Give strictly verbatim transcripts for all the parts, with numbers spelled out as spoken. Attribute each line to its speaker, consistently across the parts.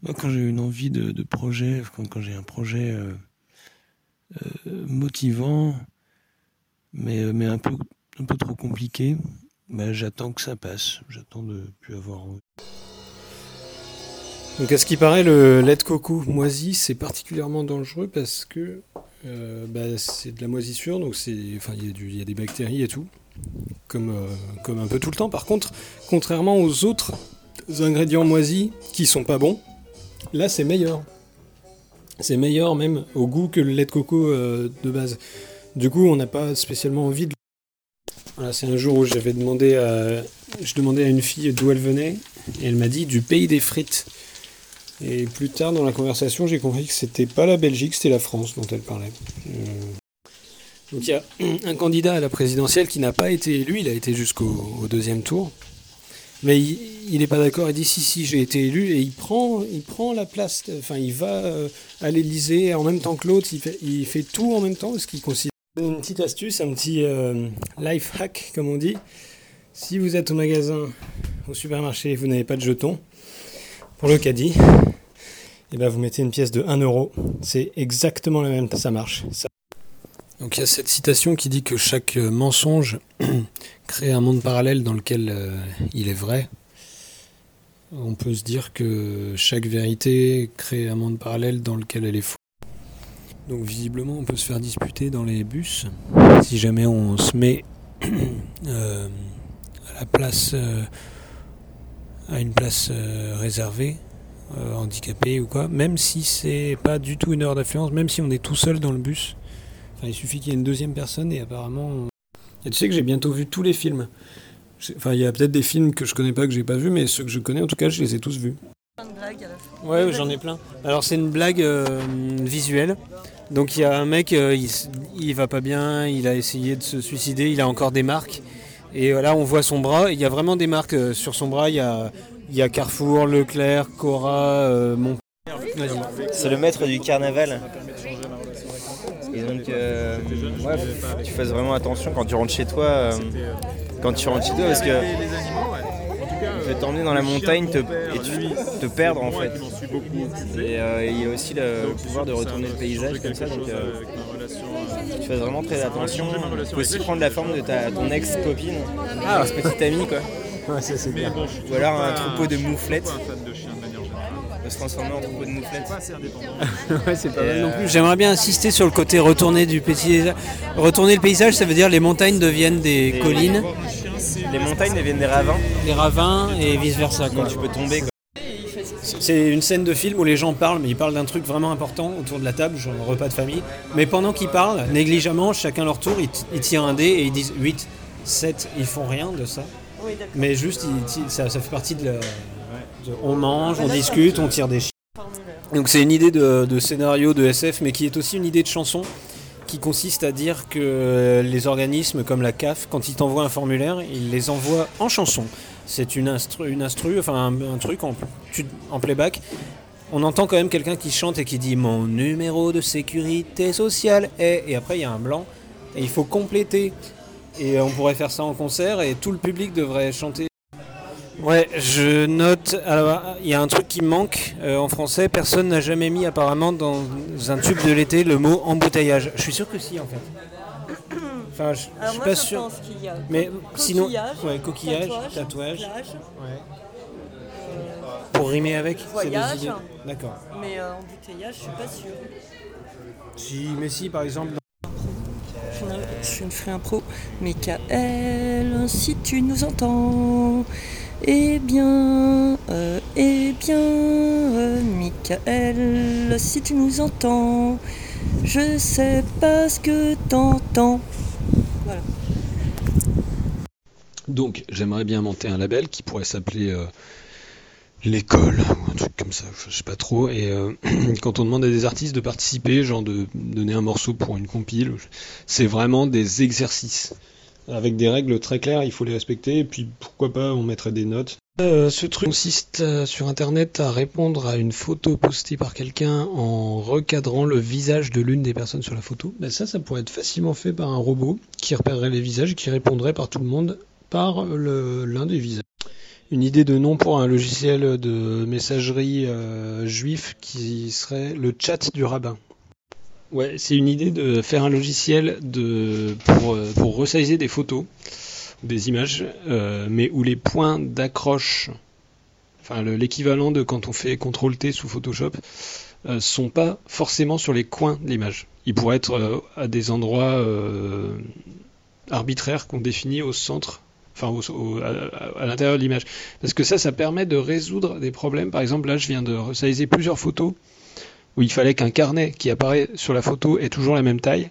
Speaker 1: Moi, quand j'ai une envie de, de projet, quand, quand j'ai un projet euh, euh, motivant, mais, mais un peu, un peu trop compliqué, bah, j'attends que ça passe. J'attends de plus avoir envie.
Speaker 2: Donc à ce qui paraît, le lait de coco moisi, c'est particulièrement dangereux parce que euh, bah, c'est de la moisissure, donc c'est, enfin, il y a du, il y a des bactéries et tout, comme, euh, comme un peu tout le temps. Par contre, contrairement aux autres ingrédients moisis qui sont pas bons, là c'est meilleur. C'est meilleur même au goût que le lait de coco euh, de base. Du coup, on n'a pas spécialement envie de... Voilà, c'est un jour où j'avais demandé à... Je demandais à une fille d'où elle venait, et elle m'a dit du pays des frites. Et plus tard dans la conversation, j'ai compris que c'était pas la Belgique, c'était la France dont elle parlait. Euh... Donc il y a un candidat à la présidentielle qui n'a pas été élu, il a été jusqu'au au deuxième tour. Mais il n'est pas d'accord, il dit si, si, j'ai été élu, et il prend, il prend la place, enfin il va euh, à l'Elysée en même temps que l'autre, il fait, il fait tout en même temps, parce qu'il considère... Une petite astuce, un petit euh, life hack, comme on dit. Si vous êtes au magasin, au supermarché, et vous n'avez pas de jetons, pour le caddie, et ben vous mettez une pièce de un euro, c'est exactement la même, ça marche. Ça... Donc il y a cette citation qui dit que chaque mensonge crée un monde parallèle dans lequel euh, il est vrai. On peut se dire que chaque vérité crée un monde parallèle dans lequel elle est fausse. Donc visiblement on peut se faire disputer dans les bus si jamais on se met euh, à la place, euh, à une place euh, réservée, euh, handicapé ou quoi, même si c'est pas du tout une heure d'affluence, même si on est tout seul dans le bus. Enfin, il suffit qu'il y ait une deuxième personne et apparemment... On... Et tu sais que j'ai bientôt vu tous les films. Enfin, il y a peut-être des films que je connais pas, que j'ai pas vus, mais ceux que je connais, en tout cas, je les ai tous vus. Ouais, j'en ai plein. Alors, c'est une blague euh, visuelle. Donc, il y a un mec, euh, il, il va pas bien, il a essayé de se suicider, il a encore des marques. Et là, on voit son bras, il y a vraiment des marques euh, sur son bras. Il y a, il y a Carrefour, Leclerc, Cora, euh, Mon...
Speaker 3: C'est le maître du carnaval. Et donc, euh, ouais, faut que tu fasses vraiment attention quand tu rentres chez toi, euh, quand tu rentres chez toi, parce que tu vas t'emmener dans la montagne te, et tu te perdre en fait. Et euh, il y a aussi le pouvoir de retourner le paysage comme ça, donc euh, tu fasses vraiment très attention. Il faut aussi prendre la forme de ta, ton ex-copine, ah, ce petit ami quoi.
Speaker 2: Ouais, ça c'est bien.
Speaker 3: Ou alors un troupeau de mouflettes. Se transformer en troupeau de mouflettes.
Speaker 2: Ouais, c'est pas mal non plus. J'aimerais bien insister sur le côté retourner du paysage. Retourner le paysage, ça veut dire les montagnes deviennent des les, collines.
Speaker 3: Les montagnes deviennent des ravins.
Speaker 2: Des ravins et vice versa.
Speaker 3: Quand tu peux tomber. Quoi.
Speaker 2: C'est une scène de film où les gens parlent, mais ils parlent d'un truc vraiment important autour de la table, genre un repas de famille. Mais pendant qu'ils parlent, négligemment, chacun leur tour, ils, t- ils tirent un dé et ils disent huit, sept. Ils font rien de ça. Oui, mais juste, ils, ça, ça fait partie de la... On mange, on discute, on tire des chiens. Donc c'est une idée de, de scénario de S F, mais qui est aussi une idée de chanson, qui consiste à dire que les organismes comme la C A F, quand ils t'envoient un formulaire, ils les envoient en chanson. C'est une instru, une instru enfin un, un truc en, en playback. On entend quand même quelqu'un qui chante et qui dit « Mon numéro de sécurité sociale est... » Et après il y a un blanc, et il faut compléter. Et on pourrait faire ça en concert, et tout le public devrait chanter. Ouais, je note. Alors, il y a un truc qui me manque euh, en français. Personne n'a jamais mis apparemment dans un tube de l'été le mot embouteillage. Je suis sûr que si en fait. Enfin, je,
Speaker 4: Alors
Speaker 2: je suis
Speaker 4: moi,
Speaker 2: pas
Speaker 4: je
Speaker 2: sûr.
Speaker 4: pense qu'il y a
Speaker 2: Mais sinon,
Speaker 4: coquillage,
Speaker 2: ouais, coquillage,
Speaker 4: tatouage,
Speaker 2: tatouage.
Speaker 4: plage,
Speaker 2: Ouais. Pour rimer avec.
Speaker 4: voyage.
Speaker 2: C'est des idées. D'accord.
Speaker 4: Mais euh, embouteillage, je suis pas sûre.
Speaker 2: Si, mais si, par exemple.
Speaker 4: Je, je ne ferai un pro. Michael, si tu nous entends. Eh bien, euh, eh bien, euh, Michael, si tu nous entends, je sais pas ce que t'entends. Voilà.
Speaker 1: Donc, j'aimerais bien monter un label qui pourrait s'appeler euh, l'école, ou un truc comme ça, je sais pas trop. Et euh, quand on demande à des artistes de participer, genre de donner un morceau pour une compile, c'est vraiment des exercices. Avec des règles très claires, il faut les respecter, et puis pourquoi pas on mettrait des notes. Euh, ce truc consiste euh, sur internet à répondre à une photo postée par quelqu'un en recadrant le visage de l'une des personnes sur la photo. Ben ça, ça pourrait être facilement fait par un robot qui repérerait les visages et qui répondrait par tout le monde par le, l'un des visages. Une idée de nom pour un logiciel de messagerie euh, juif qui serait le chat du rabbin. Ouais, c'est une idée de faire un logiciel de, pour, pour resizer des photos, des images, euh, mais où les points d'accroche, enfin le, l'équivalent de quand on fait contrôle T sous Photoshop, euh, sont pas forcément sur les coins de l'image. Ils pourraient être euh, à des endroits euh, arbitraires qu'on définit au centre, enfin au, au, à, à l'intérieur de l'image. Parce que ça, ça permet de résoudre des problèmes. Par exemple, là, je viens de resizer plusieurs photos où il fallait qu'un carnet qui apparaît sur la photo ait toujours la même taille,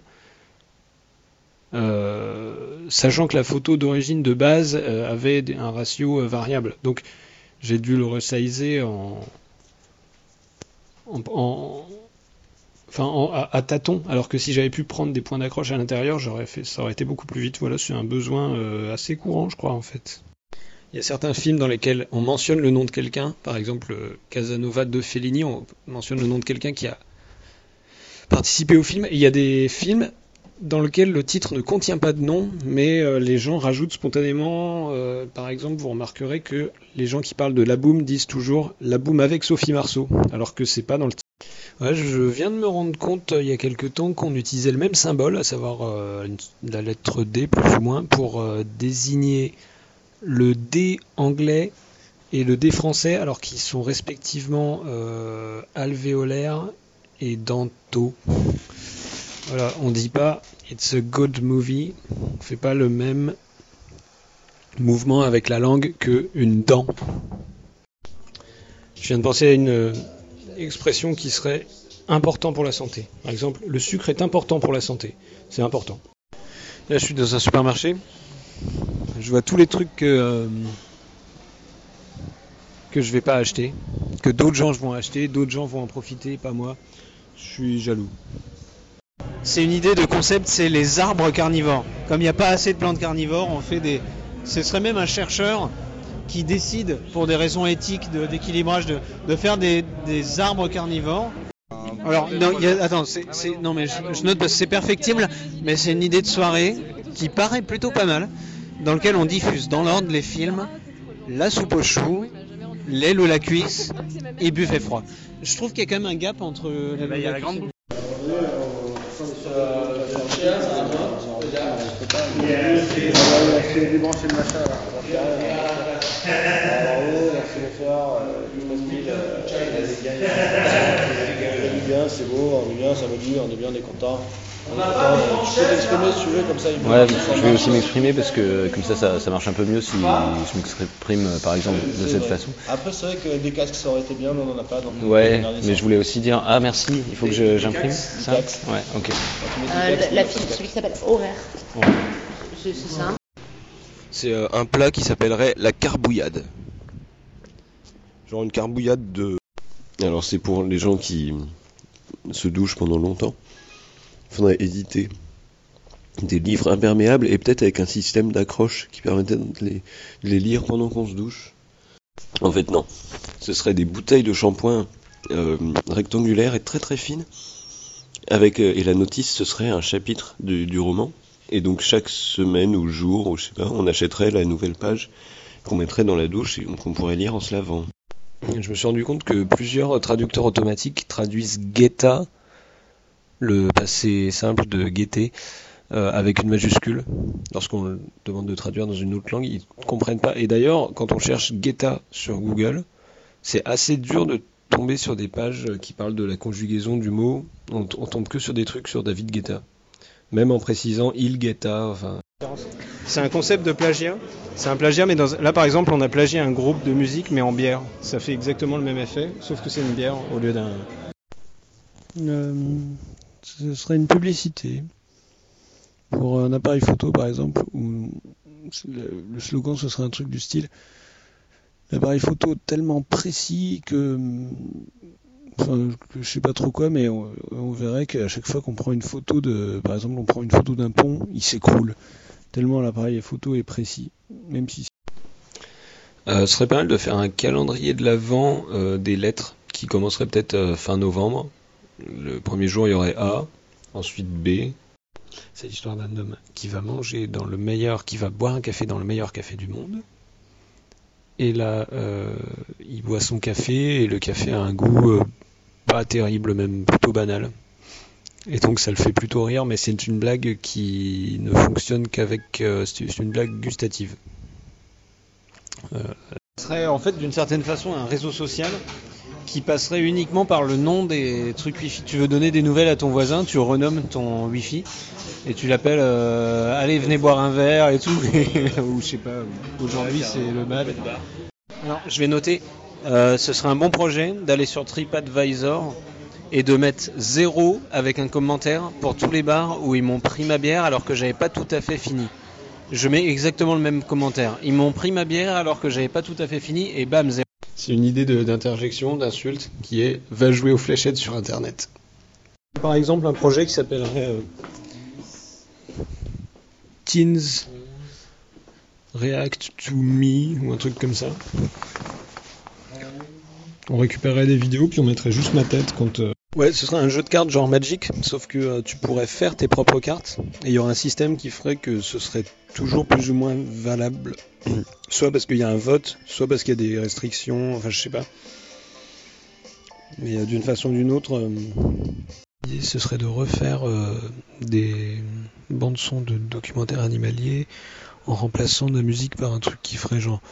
Speaker 1: euh, sachant que la photo d'origine de base euh, avait un ratio euh, variable. Donc j'ai dû le resizer en, en, en, enfin, en à, à tâtons, alors que si j'avais pu prendre des points d'accroche à l'intérieur, j'aurais fait, ça aurait été beaucoup plus vite. Voilà, c'est un besoin euh, assez courant, je crois, en fait. Il y a certains films dans lesquels on mentionne le nom de quelqu'un, par exemple Casanova de Fellini, on mentionne le nom de quelqu'un qui a participé au film, et il y a des films dans lesquels le titre ne contient pas de nom, mais euh, les gens rajoutent spontanément, euh, par exemple, vous remarquerez que les gens qui parlent de La Boum disent toujours La Boum avec Sophie Marceau, alors que c'est pas dans le titre. Ouais, je viens de me rendre compte euh, il y a quelque temps qu'on utilisait le même symbole, à savoir euh, une, la lettre D plus ou moins, pour euh, désigner le D anglais et le D français, alors qu'ils sont respectivement euh, alvéolaires et dentaux. Voilà, on dit pas it's a good movie, on fait pas le même mouvement avec la langue que une dent. Je viens de penser à une euh, expression qui serait important pour la santé. Par exemple, le sucre est important pour la santé. C'est important. Là, je suis dans un supermarché. Je vois tous les trucs que, euh, que je vais pas acheter, que d'autres gens vont acheter, d'autres gens vont en profiter, pas moi. Je suis jaloux.
Speaker 5: C'est une idée de concept, c'est les arbres carnivores. Comme il n'y a pas assez de plantes carnivores, on fait des. Ce serait même un chercheur qui décide, pour des raisons éthiques de, d'équilibrage, de, de faire des, des arbres carnivores. Alors, non, il y a, attends, c'est, c'est, non mais je, je note parce que c'est perfectible, mais c'est une idée de soirée qui paraît plutôt pas mal, dans lequel on diffuse dans l'ordre les films, la soupe aux choux, l'aile ou la cuisse et buffet froid. Je trouve qu'il y a quand même un gap entre. Eh ben, il y a la grande.
Speaker 6: C'est débrancher le machin là. Bien, c'est beau, on est bien, ça me dit, on est bien, on est content. On est content. Tu peux t'exprimer si tu veux, comme ça il
Speaker 7: Ouais, je vais aussi m'exprimer parce que comme ça, ça, ça marche un peu mieux si je m'exprime par exemple de cette façon.
Speaker 6: Après, c'est vrai que des casques ça aurait été bien, mais on n'en a pas. Donc
Speaker 7: ouais, mais je voulais aussi dire ah merci, il faut que je, j'imprime ça. Ouais, ok.
Speaker 8: Euh, la, la fille, celui qui s'appelle Horaire. Ouais. C'est, c'est ça.
Speaker 9: C'est euh, un plat qui s'appellerait la carbouillade. Genre une carbouillade de. Alors c'est pour les gens qui se douchent pendant longtemps. Il faudrait éditer des livres imperméables et peut-être avec un système d'accroche qui permettrait de les, de les lire pendant qu'on se douche. En fait non, ce serait des bouteilles de shampoing euh, rectangulaires et très très fines. Avec euh, et la notice ce serait un chapitre du, du roman. Et donc chaque semaine ou jour, ou je sais pas, on achèterait la nouvelle page qu'on mettrait dans la douche et qu'on pourrait lire en se lavant.
Speaker 1: Je me suis rendu compte que plusieurs traducteurs automatiques traduisent guetta, le passé simple de guetter, euh, avec une majuscule. Lorsqu'on demande de traduire dans une autre langue, ils ne comprennent pas. Et d'ailleurs, quand on cherche guetta sur Google, c'est assez dur de tomber sur des pages qui parlent de la conjugaison du mot. On, on tombe que sur des trucs sur David Guetta. Même en précisant il guetta, enfin...
Speaker 5: C'est un concept de plagiat. C'est un plagiat, mais dans... là par exemple, on a plagié un groupe de musique, mais en bière. Ça fait exactement le même effet, sauf que c'est une bière au lieu d'un.
Speaker 2: Euh, ce serait une publicité pour un appareil photo, par exemple, où le slogan ce serait un truc du style l'appareil photo tellement précis que, enfin, que je sais pas trop quoi, mais on, on verrait qu'à chaque fois qu'on prend une photo de, par exemple, on prend une photo d'un pont, il s'écroule. Tellement l'appareil photo est précis, même si...
Speaker 1: Euh, ce serait pas mal de faire un calendrier de l'Avent euh, des lettres qui commencerait peut-être euh, fin novembre. Le premier jour, il y aurait A, ensuite B. C'est l'histoire d'un homme qui va manger dans le meilleur, qui va boire un café dans le meilleur café du monde. Et là, euh, il boit son café et le café a un goût euh, pas terrible, même plutôt banal. Et donc ça le fait plutôt rire, mais c'est une blague qui ne fonctionne qu'avec... Euh, c'est une blague gustative.
Speaker 5: Euh... Ce serait en fait d'une certaine façon un réseau social qui passerait uniquement par le nom des trucs Wi-Fi. Tu veux donner des nouvelles à ton voisin, tu renommes ton Wi-Fi et tu l'appelles euh, allez venez boire un verre et tout. Ou je sais pas, aujourd'hui c'est le mal. Alors je vais noter, euh, ce serait un bon projet d'aller sur TripAdvisor et de mettre zéro avec un commentaire pour tous les bars où ils m'ont pris ma bière alors que j'avais pas tout à fait fini. Je mets exactement le même commentaire. Ils m'ont pris ma bière alors que j'avais pas tout à fait fini et bam, zéro.
Speaker 1: C'est une idée de, d'interjection, d'insulte qui est « va jouer aux fléchettes sur Internet ».
Speaker 5: Par exemple, un projet qui s'appellerait euh,
Speaker 1: Teens React to Me ou un truc comme ça. On récupérerait des vidéos puis on mettrait juste ma tête quand... Euh...
Speaker 5: Ouais, ce serait un jeu de cartes genre Magic, sauf que euh, tu pourrais faire tes propres cartes et il y aurait un système qui ferait que ce serait toujours plus ou moins valable, soit parce qu'il y a un vote, soit parce qu'il y a des restrictions, enfin je sais pas. Mais euh, d'une façon ou d'une autre, euh...
Speaker 1: ce serait de refaire euh, des bandes son de documentaires animaliers en remplaçant de la musique par un truc qui ferait genre...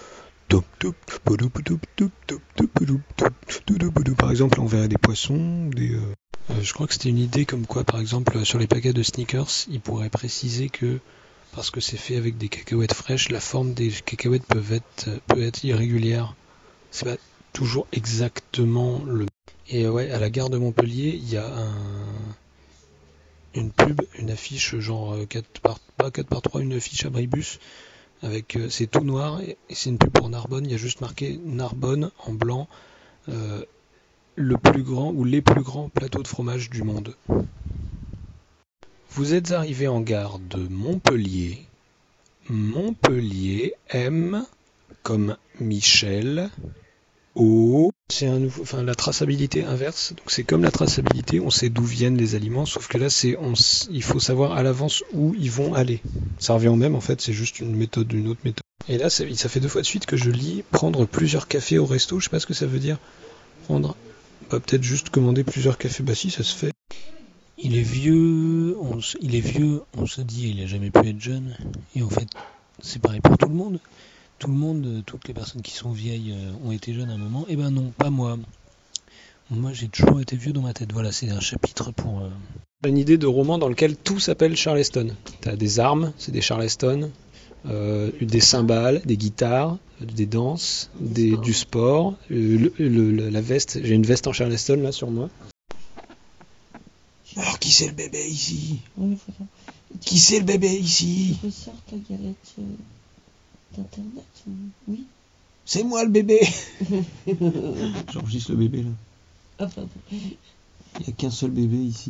Speaker 1: Par exemple, on verrait des poissons, des... Euh... Euh, je crois que c'était une idée comme quoi, par exemple, sur les paquets de sneakers, ils pourraient préciser que, parce que c'est fait avec des cacahuètes fraîches, la forme des cacahuètes peut être, peut être irrégulière. C'est pas toujours exactement le... Et euh, ouais, à la gare de Montpellier, il y a un... une pub, une affiche genre quatre par... pas quatre par trois, une affiche à Bribus, avec euh, c'est tout noir et c'est une pub pour Narbonne, il y a juste marqué Narbonne en blanc, euh, le plus grand ou les plus grands plateaux de fromage du monde. Vous êtes arrivé en gare de Montpellier. Montpellier M comme Michel O. C'est un nouveau, enfin la traçabilité inverse. Donc c'est comme la traçabilité, on sait d'où viennent les aliments, sauf que là c'est, on, il faut savoir à l'avance où ils vont aller. Ça revient au même en fait, c'est juste une méthode, une autre méthode. Et là ça, ça fait deux fois de suite que je lis prendre plusieurs cafés au resto. Je sais pas ce que ça veut dire. Prendre, bah, peut-être juste commander plusieurs cafés. Bah si, ça se fait.
Speaker 10: Il est vieux, on se, il est vieux, on se dit il a jamais pu être jeune. Et en fait, c'est pareil pour tout le monde. Tout le monde, toutes les personnes qui sont vieilles euh, ont été jeunes à un moment. Eh ben non, pas moi. Moi, j'ai toujours été vieux dans ma tête. Voilà, c'est un chapitre pour... Euh...
Speaker 5: Une idée de roman dans lequel tout s'appelle Charleston. T'as des armes, c'est des Charleston, euh, des cymbales, des guitares, des danses, des, du sport, euh, le, le, la veste. J'ai une veste en Charleston là sur moi.
Speaker 10: Alors, qui c'est le bébé ici ? Qui c'est le bébé ici ?
Speaker 4: Tu ressors ta galette euh, d'internet, oui.
Speaker 10: C'est moi le bébé. J'enregistre le bébé là.
Speaker 4: Ah, pardon.
Speaker 10: Il n'y a qu'un seul bébé ici.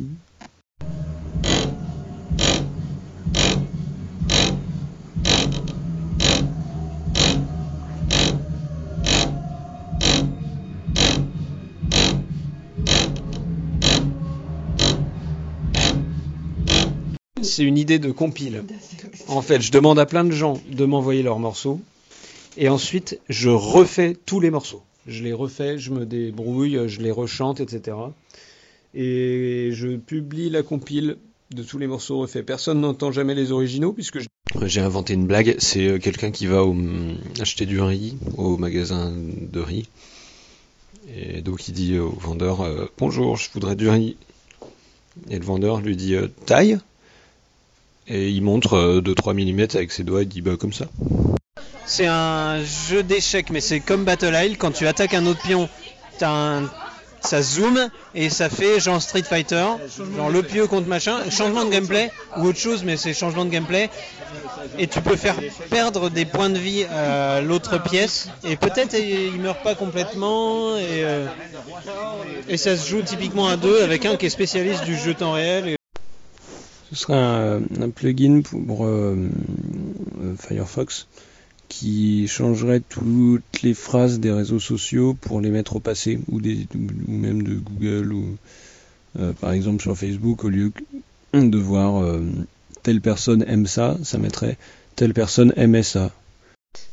Speaker 5: C'est une idée de compile. En fait, je demande à plein de gens de m'envoyer leurs morceaux et ensuite je refais tous les morceaux. Je les refais, je me débrouille, je les rechante, et cetera. Et je publie la compile de tous les morceaux refaits. Personne n'entend jamais les originaux puisque je...
Speaker 1: J'ai inventé une blague, c'est quelqu'un qui va au, acheter du riz au magasin de riz. Et donc il dit au vendeur euh, « Bonjour, je voudrais du riz ». Et le vendeur lui dit euh, « Taille ?» Et il montre euh, deux à trois millimètres avec ses doigts, il dit bah comme ça.
Speaker 5: C'est un jeu d'échecs, mais c'est comme Battle Isle, quand tu attaques un autre pion, t'as un... ça zoome et ça fait genre Street Fighter, genre le pieu contre machin, changement de gameplay ou autre chose, mais c'est changement de gameplay. Et tu peux faire perdre des points de vie à l'autre pièce et peut-être il meurt pas complètement et, euh... et ça se joue typiquement à deux avec un qui est spécialiste du jeu temps réel. Et...
Speaker 11: Ce serait un, un plugin pour euh, Firefox qui changerait toutes les phrases des réseaux sociaux pour les mettre au passé ou, des, ou même de Google ou euh, par exemple sur Facebook, au lieu de voir euh, telle personne aime ça, ça mettrait telle personne aimait ça.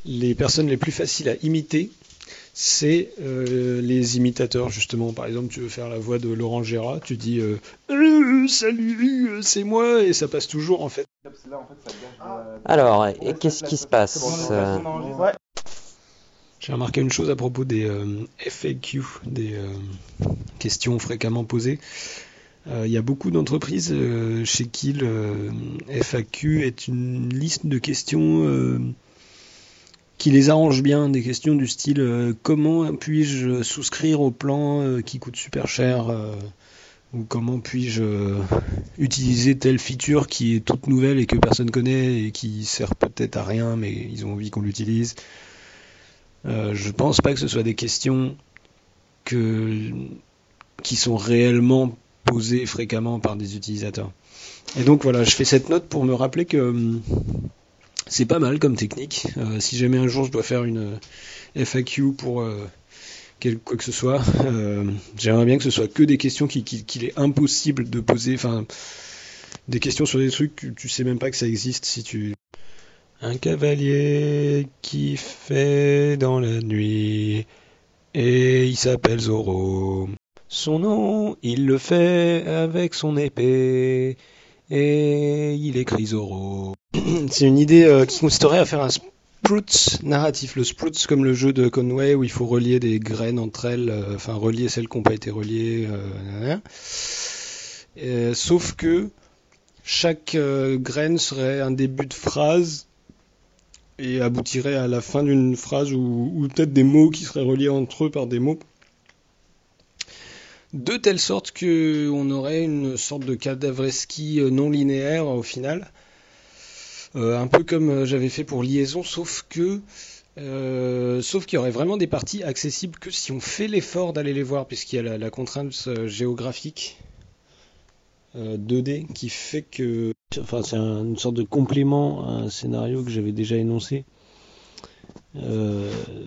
Speaker 2: les personnes les plus faciles à imiter, c'est euh, les imitateurs, justement. Par exemple, tu veux faire la voix de Laurent Gérard, tu dis euh, euh, « Salut, euh, c'est moi » et ça passe toujours, en fait.
Speaker 12: Alors, et qu'est-ce qui se passe euh...
Speaker 2: J'ai remarqué une chose à propos des euh, F A Q, des euh, questions fréquemment posées. Il euh, y a beaucoup d'entreprises euh, chez qui le F A Q est une liste de questions euh, qui les arrange bien, des questions du style euh, comment puis-je souscrire au plan euh, qui coûte super cher euh, ou comment puis-je euh, utiliser telle feature qui est toute nouvelle et que personne connaît et qui sert peut-être à rien mais ils ont envie qu'on l'utilise. Euh, je pense pas que ce soit des questions que, qui sont réellement posées fréquemment par des utilisateurs. Et donc voilà, je fais cette note pour me rappeler que hum, c'est pas mal comme technique. Euh, si jamais un jour je dois faire une F A Q pour euh, quel, quoi que ce soit, euh, j'aimerais bien que ce soit que des questions qui, qui, qu'il est impossible de poser, enfin des questions sur des trucs que tu sais même pas que ça existe si tu... Un cavalier qui fait dans la nuit, et il s'appelle Zorro. Son nom, il le fait avec son épée, et il écrit Zorro. C'est une idée euh, qui consisterait à faire un sprout narratif. Le sprout, c'est comme le jeu de Conway où il faut relier des graines entre elles, euh, enfin relier celles qui n'ont pas été reliées. Euh, euh, sauf que chaque euh, graine serait un début de phrase et aboutirait à la fin d'une phrase ou, ou peut-être des mots qui seraient reliés entre eux par des mots, de telle sorte qu'on aurait une sorte de cadavreski non linéaire au final, euh, un peu comme j'avais fait pour Liaison, sauf que euh, sauf qu'il y aurait vraiment des parties accessibles que si on fait l'effort d'aller les voir, puisqu'il y a la, la contrainte géographique euh, deux D qui fait que... Enfin, c'est un, une sorte de complément à un scénario que j'avais déjà énoncé. Euh,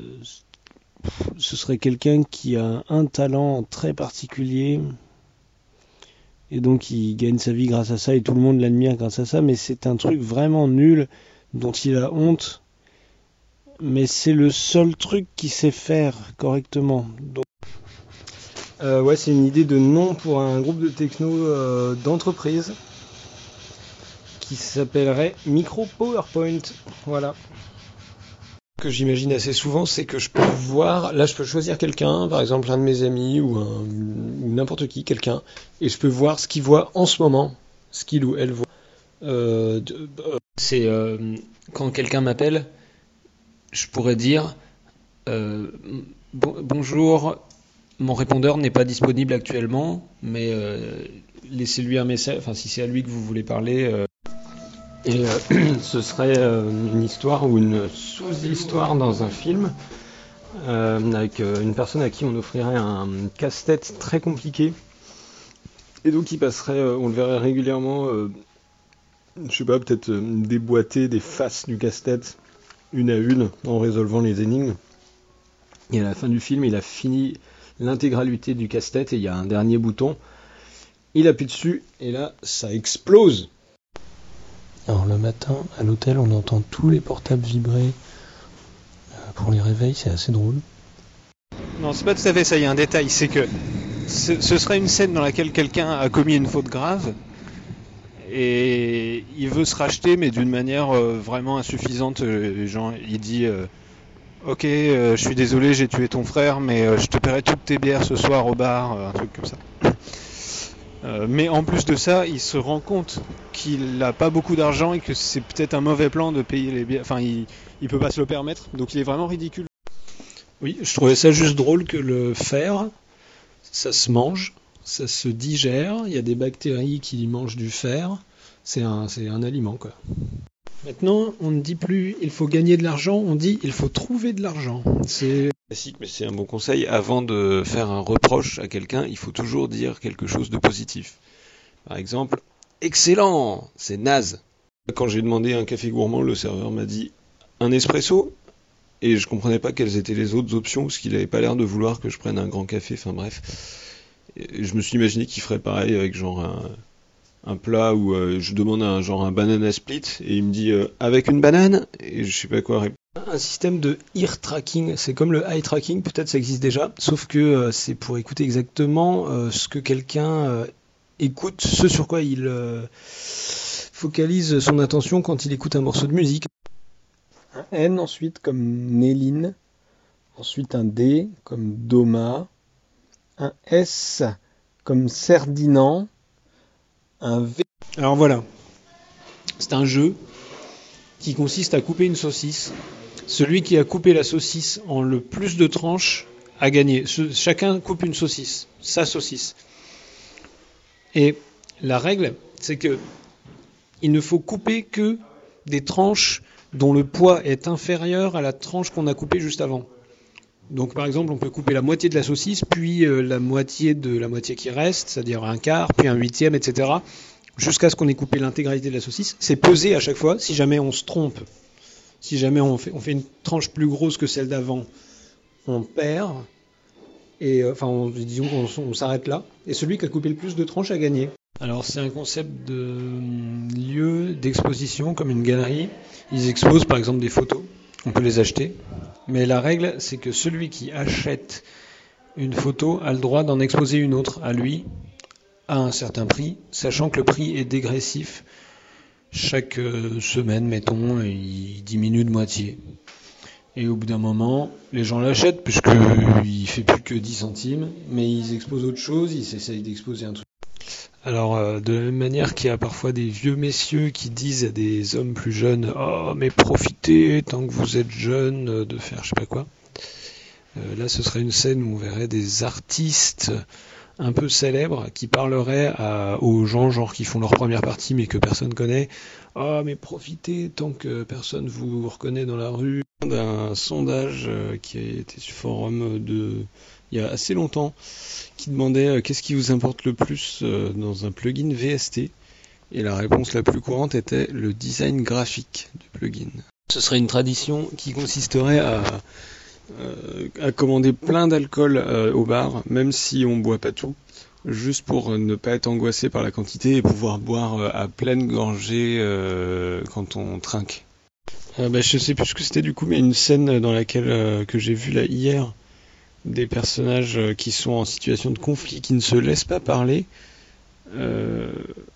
Speaker 2: ce serait quelqu'un qui a un talent très particulier et donc il gagne sa vie grâce à ça et tout le monde l'admire grâce à ça, mais c'est un truc vraiment nul dont il a honte, mais c'est le seul truc qu'il sait faire correctement. Donc, euh, ouais, c'est une idée de nom pour un groupe de techno euh, d'entreprise qui s'appellerait Micro PowerPoint. Voilà. Ce que j'imagine assez souvent, c'est que je peux voir, là je peux choisir quelqu'un, par exemple un de mes amis ou, un, ou n'importe qui, quelqu'un, et je peux voir ce qu'il voit en ce moment, ce qu'il ou elle voit. Euh, de, euh, c'est euh, quand quelqu'un m'appelle, je pourrais dire euh, bon, bonjour, mon répondeur n'est pas disponible actuellement, mais euh, laissez-lui un message, enfin si c'est à lui que vous voulez parler. Euh, Et euh, ce serait euh, une histoire ou une sous-histoire dans un film euh, avec euh, une personne à qui on offrirait un casse-tête très compliqué. Et donc il passerait, euh, on le verrait régulièrement, euh, je sais pas, peut-être euh, déboîter des faces du casse-tête une à une en résolvant les énigmes. Et à la fin du film, il a fini l'intégralité du casse-tête et il y a un dernier bouton. Il appuie dessus et là, ça explose. Alors le matin, à l'hôtel, on entend tous les portables vibrer pour les réveils, c'est assez drôle.
Speaker 5: Non, c'est pas tout à fait ça, il y a un détail, c'est que ce, ce serait une scène dans laquelle quelqu'un a commis une faute grave et il veut se racheter, mais d'une manière euh, vraiment insuffisante. Euh, genre, il dit euh, ok, euh, je suis désolé, j'ai tué ton frère, mais euh, je te paierai toutes tes bières ce soir au bar, euh, un truc comme ça. Euh, mais en plus de ça, il se rend compte qu'il n'a pas beaucoup d'argent et que c'est peut-être un mauvais plan de payer les bières. Enfin, il ne peut pas se le permettre, donc il est vraiment ridicule. Oui, je trouvais ça juste drôle que le fer, ça se mange, ça se digère, il y a des bactéries qui mangent du fer, c'est un, c'est un aliment, quoi. Maintenant, on ne dit plus il faut gagner de l'argent, on dit il faut trouver de l'argent. C'est
Speaker 9: classique, mais c'est un bon conseil. Avant de faire un reproche à quelqu'un, il faut toujours dire quelque chose de positif. Par exemple, excellent, c'est naze. Quand j'ai demandé un café gourmand, le serveur m'a dit un espresso, et je comprenais pas quelles étaient les autres options, parce qu'il avait pas l'air de vouloir que je prenne un grand café, enfin bref. Et je me suis imaginé qu'il ferait pareil avec genre un... un plat où euh, je demande un genre un banana split et il me dit euh, avec une banane et je sais pas quoi répondre.
Speaker 1: Un système de ear tracking, c'est comme le eye tracking, peut-être ça existe déjà, sauf que euh, c'est pour écouter exactement euh, ce que quelqu'un euh, écoute, ce sur quoi il euh, focalise son attention quand il écoute un morceau de musique.
Speaker 11: Un N ensuite comme Néline, ensuite un D comme Doma, un S comme Ferdinand, un V.
Speaker 5: Alors voilà, c'est un jeu qui consiste à couper une saucisse. Celui qui a coupé la saucisse en le plus de tranches a gagné. Ce- chacun coupe une saucisse, sa saucisse. Et la règle, c'est que il ne faut couper que des tranches dont le poids est inférieur à la tranche qu'on a coupée juste avant. Donc par exemple, on peut couper la moitié de la saucisse, puis euh, la moitié de la moitié qui reste, c'est-à-dire un quart, puis un huitième, et cetera, jusqu'à ce qu'on ait coupé l'intégralité de la saucisse. C'est pesé à chaque fois, si jamais on se trompe. Si jamais on fait, on fait une tranche plus grosse que celle d'avant, on perd. Et euh, enfin, on, disons qu'on on s'arrête là. Et celui qui a coupé le plus de tranches a gagné. Alors c'est un concept de hum, lieu d'exposition comme une galerie. Ils exposent par exemple des photos. On peut les acheter. Mais la règle, c'est que celui qui achète une photo a le droit d'en exposer une autre à lui à un certain prix, sachant que le prix est dégressif. Chaque euh, semaine, mettons, il diminue de moitié. Et au bout d'un moment, les gens l'achètent, puisqu'il ne fait plus que dix centimes, mais ils exposent autre chose, ils essayent d'exposer un truc. Alors, euh, de la même manière qu'il y a parfois des vieux messieurs qui disent à des hommes plus jeunes « Oh, mais profitez, tant que vous êtes jeunes, euh, de faire je sais pas quoi euh, ». Là, ce serait une scène où on verrait des artistes un peu célèbres qui parleraient à, aux gens genre qui font leur première partie mais que personne connaît. « Oh, mais profitez, tant que personne vous reconnaît dans la rue ». D'un sondage euh, qui a été sur forum de... il y a assez longtemps, qui demandait euh, qu'est-ce qui vous importe le plus euh, dans un plugin V S T, et la réponse la plus courante était le design graphique du plugin. Ce serait une tradition qui consisterait à, euh, à commander plein d'alcool euh, au bar, même si on boit pas tout, juste pour euh, ne pas être angoissé par la quantité et pouvoir boire euh, à pleine gorgée euh, quand on trinque. Euh, bah, je sais plus ce que c'était du coup, mais une scène dans laquelle euh, que j'ai vue là hier, des personnages euh, qui sont en situation de conflit, qui ne se laissent pas parler, euh,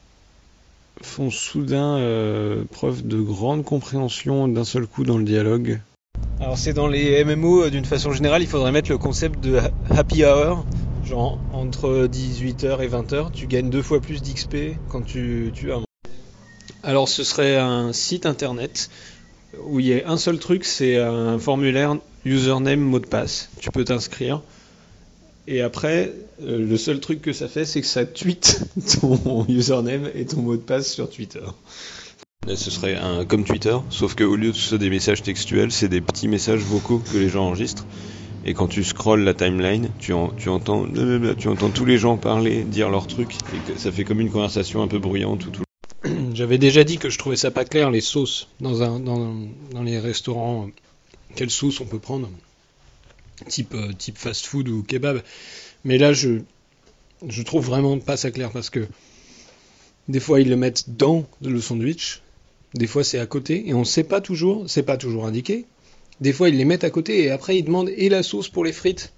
Speaker 5: font soudain euh, preuve de grande compréhension d'un seul coup dans le dialogue. Alors c'est dans les M M O, euh, d'une façon générale, il faudrait mettre le concept de happy hour, genre entre dix-huit heures et vingt heures, tu gagnes deux fois plus d'X P quand tu, tu as. Alors ce serait un site internet où il y a un seul truc, c'est un formulaire username mot de passe. Tu peux t'inscrire et après euh, le seul truc que ça fait, c'est que ça tweet ton username et ton mot de passe sur Twitter. Là, ce serait un, comme Twitter, sauf qu'au lieu de ce des messages textuels, c'est des petits messages vocaux que les gens enregistrent. Et quand tu scrolles la timeline, tu, en, tu, entends, tu entends tous les gens parler, dire leurs trucs, et que ça fait comme une conversation un peu bruyante ou tout. J'avais déjà dit que je trouvais ça pas clair, les sauces dans, un, dans, dans les restaurants. Quelle sauce on peut prendre, type, euh, type fast-food ou kebab. Mais là, je, je trouve vraiment pas ça clair, parce que des fois, ils le mettent dans le sandwich, des fois, c'est à côté, et on sait pas toujours, c'est pas toujours indiqué. Des fois, ils les mettent à côté, et après, ils demandent et la sauce pour les frites.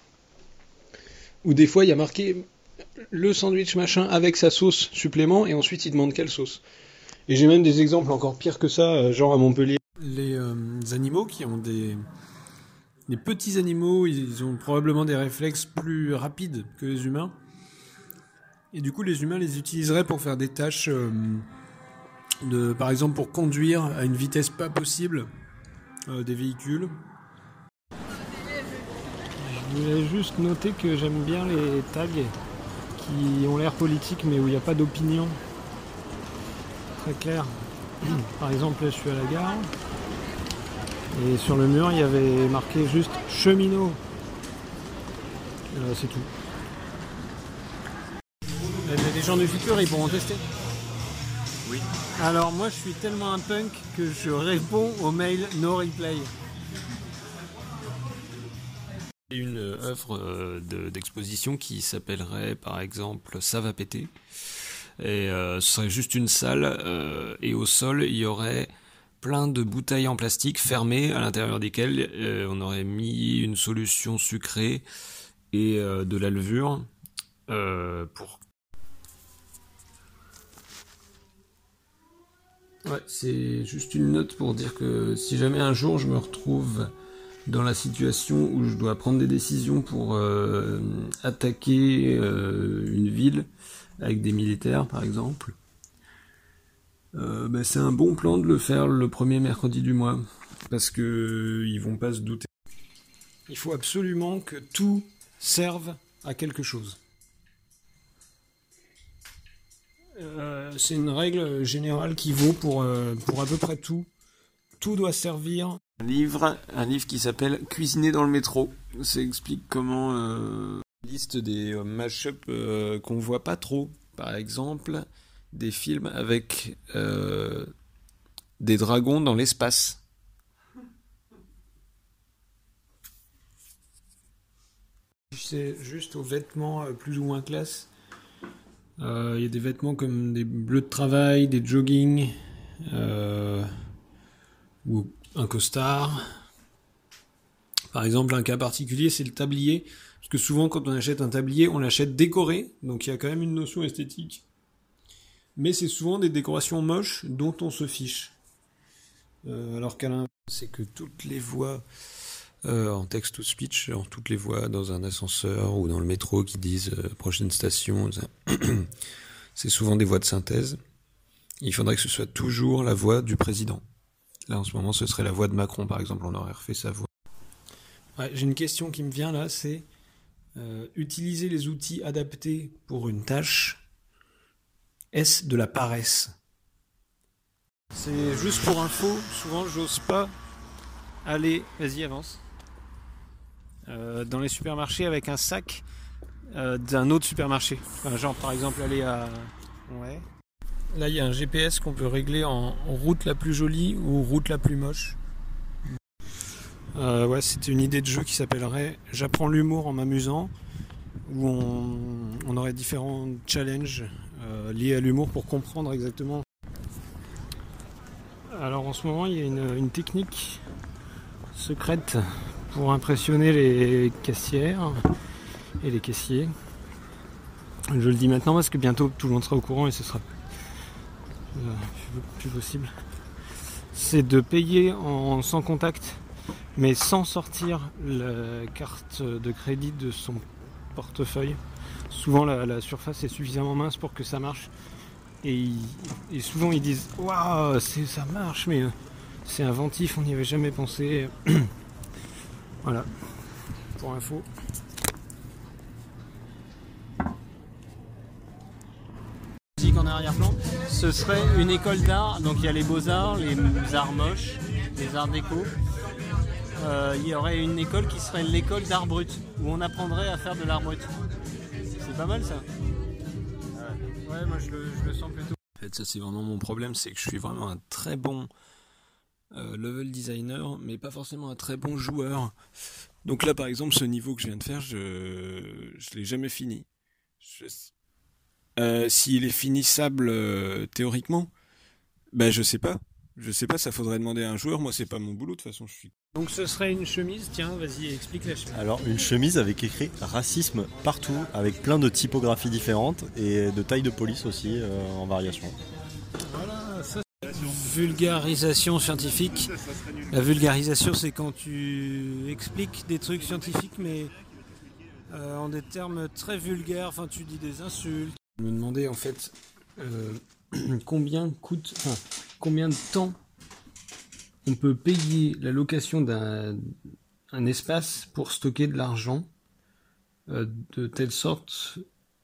Speaker 5: Ou des fois, il y a marqué le sandwich machin avec sa sauce supplément, et ensuite ils demandent quelle sauce. Et j'ai même des exemples encore pires que ça, genre à Montpellier.
Speaker 2: Les euh, animaux qui ont des, des petits animaux, ils ont probablement des réflexes plus rapides que les humains. Et du coup, les humains les utiliseraient pour faire des tâches, euh, de, par exemple pour conduire à une vitesse pas possible euh, des véhicules. Je voulais juste noter que j'aime bien les tags qui ont l'air politiques mais où il n'y a pas d'opinion très claire. Par exemple, là je suis à la gare et sur le mur il y avait marqué juste cheminot. Euh, c'est tout. Les gens du futur ils pourront tester. Oui. Alors moi je suis tellement un punk que je réponds aux mails no replay.
Speaker 1: Une œuvre euh, de, d'exposition qui s'appellerait par exemple Ça va péter, et euh, ce serait juste une salle euh, et au sol il y aurait
Speaker 2: plein de bouteilles en plastique fermées à l'intérieur desquelles euh, on aurait mis une solution sucrée et euh, de la levure euh, pour... Ouais, c'est juste une note pour dire que si jamais un jour je me retrouve dans la situation où je dois prendre des décisions pour euh, attaquer euh, une ville avec des militaires par exemple, euh, bah, c'est un bon plan de le faire le premier mercredi du mois, parce que euh, ils vont pas se douter. Il faut absolument que tout serve à quelque chose. Euh, c'est une règle générale qui vaut pour, euh, pour à peu près tout. Tout doit servir. Un livre, un livre qui s'appelle Cuisiner dans le métro. Ça explique comment euh, liste des euh, mash-up euh, qu'on voit pas trop. Par exemple, des films avec euh, des dragons dans l'espace. C'est juste aux vêtements euh, plus ou moins classe. Il euh, y a des vêtements comme des bleus de travail, des jogging, euh, ou un costard. Par exemple, un cas particulier, c'est le tablier. Parce que souvent, quand on achète un tablier, on l'achète décoré. Donc il y a quand même une notion esthétique. Mais c'est souvent des décorations moches dont on se fiche. Euh, alors qu'à l'inverse, c'est que toutes les voix euh, en text-to-speech, genre toutes les voix dans un ascenseur ou dans le métro qui disent euh, prochaine station, c'est souvent des voix de synthèse. Il faudrait que ce soit toujours la voix du président. Là, en ce moment, ce serait la voix de Macron, par exemple. On aurait refait sa voix. Ouais, j'ai une question qui me vient là, c'est euh, utiliser les outils adaptés pour une tâche. Est-ce de la paresse? C'est juste pour info, souvent j'ose pas aller, vas-y avance, euh, dans les supermarchés avec un sac euh, d'un autre supermarché. Enfin, genre par exemple aller à... Ouais. Là il y a un G P S qu'on peut régler en route la plus jolie ou route la plus moche. Euh, ouais, c'était une idée de jeu qui s'appellerait « J'apprends l'humour en m'amusant » où on, on aurait différents challenges euh, liés à l'humour pour comprendre exactement. Alors en ce moment, il y a une, une technique secrète pour impressionner les caissières et les caissiers. Je le dis maintenant parce que bientôt tout le monde sera au courant et ce sera euh, plus, plus possible. C'est de payer en sans contact, mais sans sortir la carte de crédit de son portefeuille. Souvent la, la surface est suffisamment mince pour que ça marche. Et, et souvent ils disent waouh, ça marche, mais c'est inventif, on n'y avait jamais pensé. Voilà, pour info. En arrière-plan, ce serait une école d'art, donc il y a les beaux-arts, les arts moches, les arts déco. Euh, il y aurait une école qui serait l'école d'art brut, où on apprendrait à faire de l'art brut. C'est pas mal ça. Ouais, ouais moi je le, je le sens plutôt. En fait, ça c'est vraiment mon problème, c'est que je suis vraiment un très bon euh, level designer, mais pas forcément un très bon joueur. Donc là par exemple, ce niveau que je viens de faire, je je l'ai jamais fini. Je... Euh, s'il est finissable euh, théoriquement, ben je sais pas. Je sais pas, ça faudrait demander à un joueur. Moi, c'est pas mon boulot de toute façon. Je suis. Donc ce serait une chemise. Tiens, vas-y, explique la chemise.
Speaker 13: Alors une chemise avec écrit racisme partout, avec plein de typographies différentes et de tailles de police aussi euh, en variation.
Speaker 2: Voilà, ça. Vulgarisation scientifique. La vulgarisation, c'est quand tu expliques des trucs scientifiques, mais euh, en des termes très vulgaires. Enfin, tu dis des insultes. Je me demandais en fait euh, combien coûte, enfin, combien de temps on peut payer la location d'un un espace pour stocker de l'argent euh, de telle sorte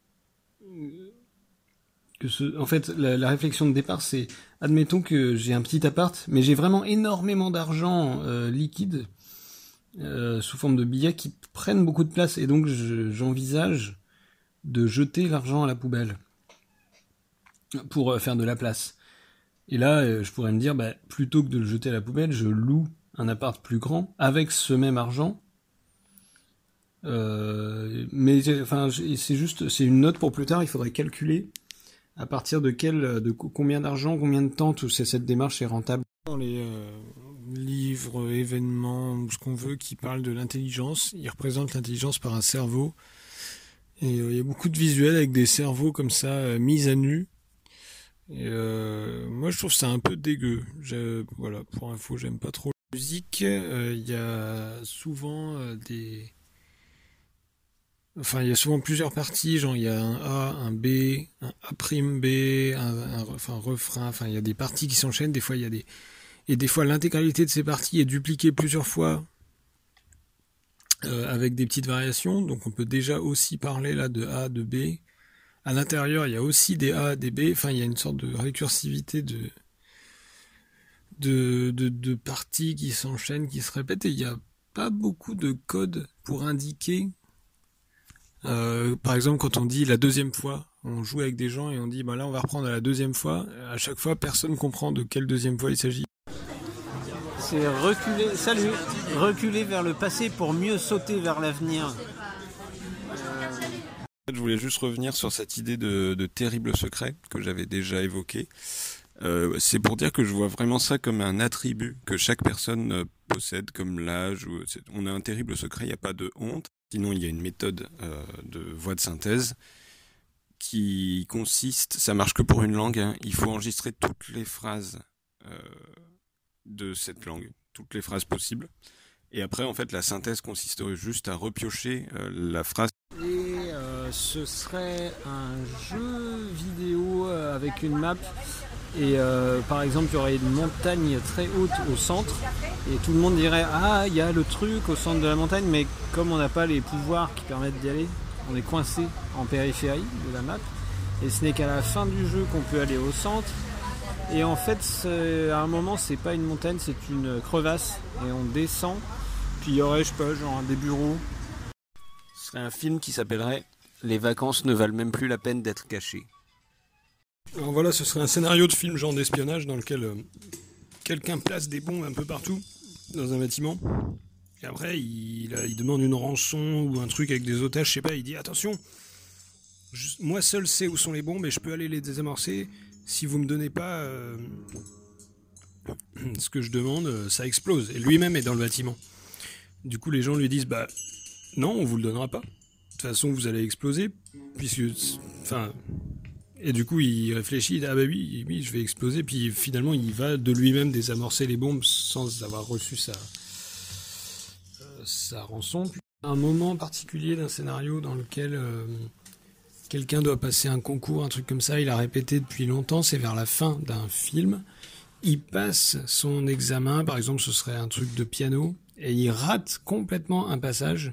Speaker 2: que ce, en fait la, la réflexion de départ c'est admettons que j'ai un petit appart mais j'ai vraiment énormément d'argent euh, liquide euh, sous forme de billets qui prennent beaucoup de place et donc je, j'envisage de jeter l'argent à la poubelle pour faire de la place. Et là, je pourrais me dire, bah, plutôt que de le jeter à la poubelle, je loue un appart plus grand avec ce même argent. Euh, mais enfin, c'est juste, c'est une note pour plus tard. Il faudrait calculer à partir de quel, de combien d'argent, combien de temps toute cette démarche est rentable. dans les euh, livres, événements, ou ce qu'on veut, qui parlent de l'intelligence. Ils représentent l'intelligence par un cerveau. Et euh, il y a beaucoup de visuels avec des cerveaux comme ça, euh, mis à nu. Et euh, moi, je trouve ça un peu dégueu. Je, voilà, pour info, j'aime pas trop la musique. Euh, Il y a souvent euh, des... Enfin, il y a souvent plusieurs parties, genre il y a un A, un B, un A''B, un, un, enfin, un refrain, enfin il y a des parties qui s'enchaînent, des fois il y a des... Et des fois l'intégralité de ces parties est dupliquée plusieurs fois euh, avec des petites variations, donc on peut déjà aussi parler là de A, de B. À l'intérieur, il y a aussi des A, des B, enfin il y a une sorte de récursivité de, de, de, de parties qui s'enchaînent, qui se répètent, et il n'y a pas beaucoup de code pour indiquer... Euh, par exemple, quand on dit la deuxième fois, on joue avec des gens et on dit bah là on va reprendre à la deuxième fois. À chaque fois, personne comprend de quelle deuxième fois il s'agit.
Speaker 5: C'est reculer, salut, reculer vers le passé pour mieux sauter vers l'avenir.
Speaker 11: Je voulais juste revenir sur cette idée de, de terrible secret que j'avais déjà évoqué. Euh, c'est pour dire que je vois vraiment ça comme un attribut que chaque personne euh, possède, comme l'âge. Ou, on a un terrible secret, il n'y a pas de honte. Sinon, il y a une méthode euh, de voix de synthèse qui consiste, ça marche que pour une langue, hein, il faut enregistrer toutes les phrases euh, de cette langue, toutes les phrases possibles. Et après, en fait, la synthèse consisterait juste à repiocher euh, la phrase.
Speaker 5: Et euh, ce serait un jeu vidéo euh, avec une map. Et euh, par exemple, il y aurait une montagne très haute au centre. Et tout le monde dirait « Ah, il y a le truc au centre de la montagne », mais comme on n'a pas les pouvoirs qui permettent d'y aller, on est coincé en périphérie de la map. Et ce n'est qu'à la fin du jeu qu'on peut aller au centre. Et en fait, à un moment, c'est pas une montagne, c'est une crevasse. Et on descend. Puis il y aurait, je sais pas, genre des bureaux.
Speaker 11: Ce serait un film qui s'appellerait « Les vacances ne valent même plus la peine d'être cachées ».
Speaker 2: Alors voilà, ce serait un scénario de film genre d'espionnage dans lequel euh, quelqu'un place des bombes un peu partout dans un bâtiment. Et après, il, il, il demande une rançon ou un truc avec des otages, je sais pas, il dit attention, je, moi seul sais où sont les bombes et je peux aller les désamorcer. Si vous me donnez pas euh, ce que je demande, ça explose. Et lui-même est dans le bâtiment. Du coup, les gens lui disent bah non, on vous le donnera pas. De toute façon, vous allez exploser, puisque, enfin. Et du coup, il réfléchit, il dit, ah bah oui, oui, je vais exploser. Puis finalement, il va de lui-même désamorcer les bombes sans avoir reçu sa, euh, sa rançon. Un moment particulier d'un scénario dans lequel euh, quelqu'un doit passer un concours, un truc comme ça, il a répété depuis longtemps, c'est vers la fin d'un film. Il passe son examen, par exemple, ce serait un truc de piano, et il rate complètement un passage.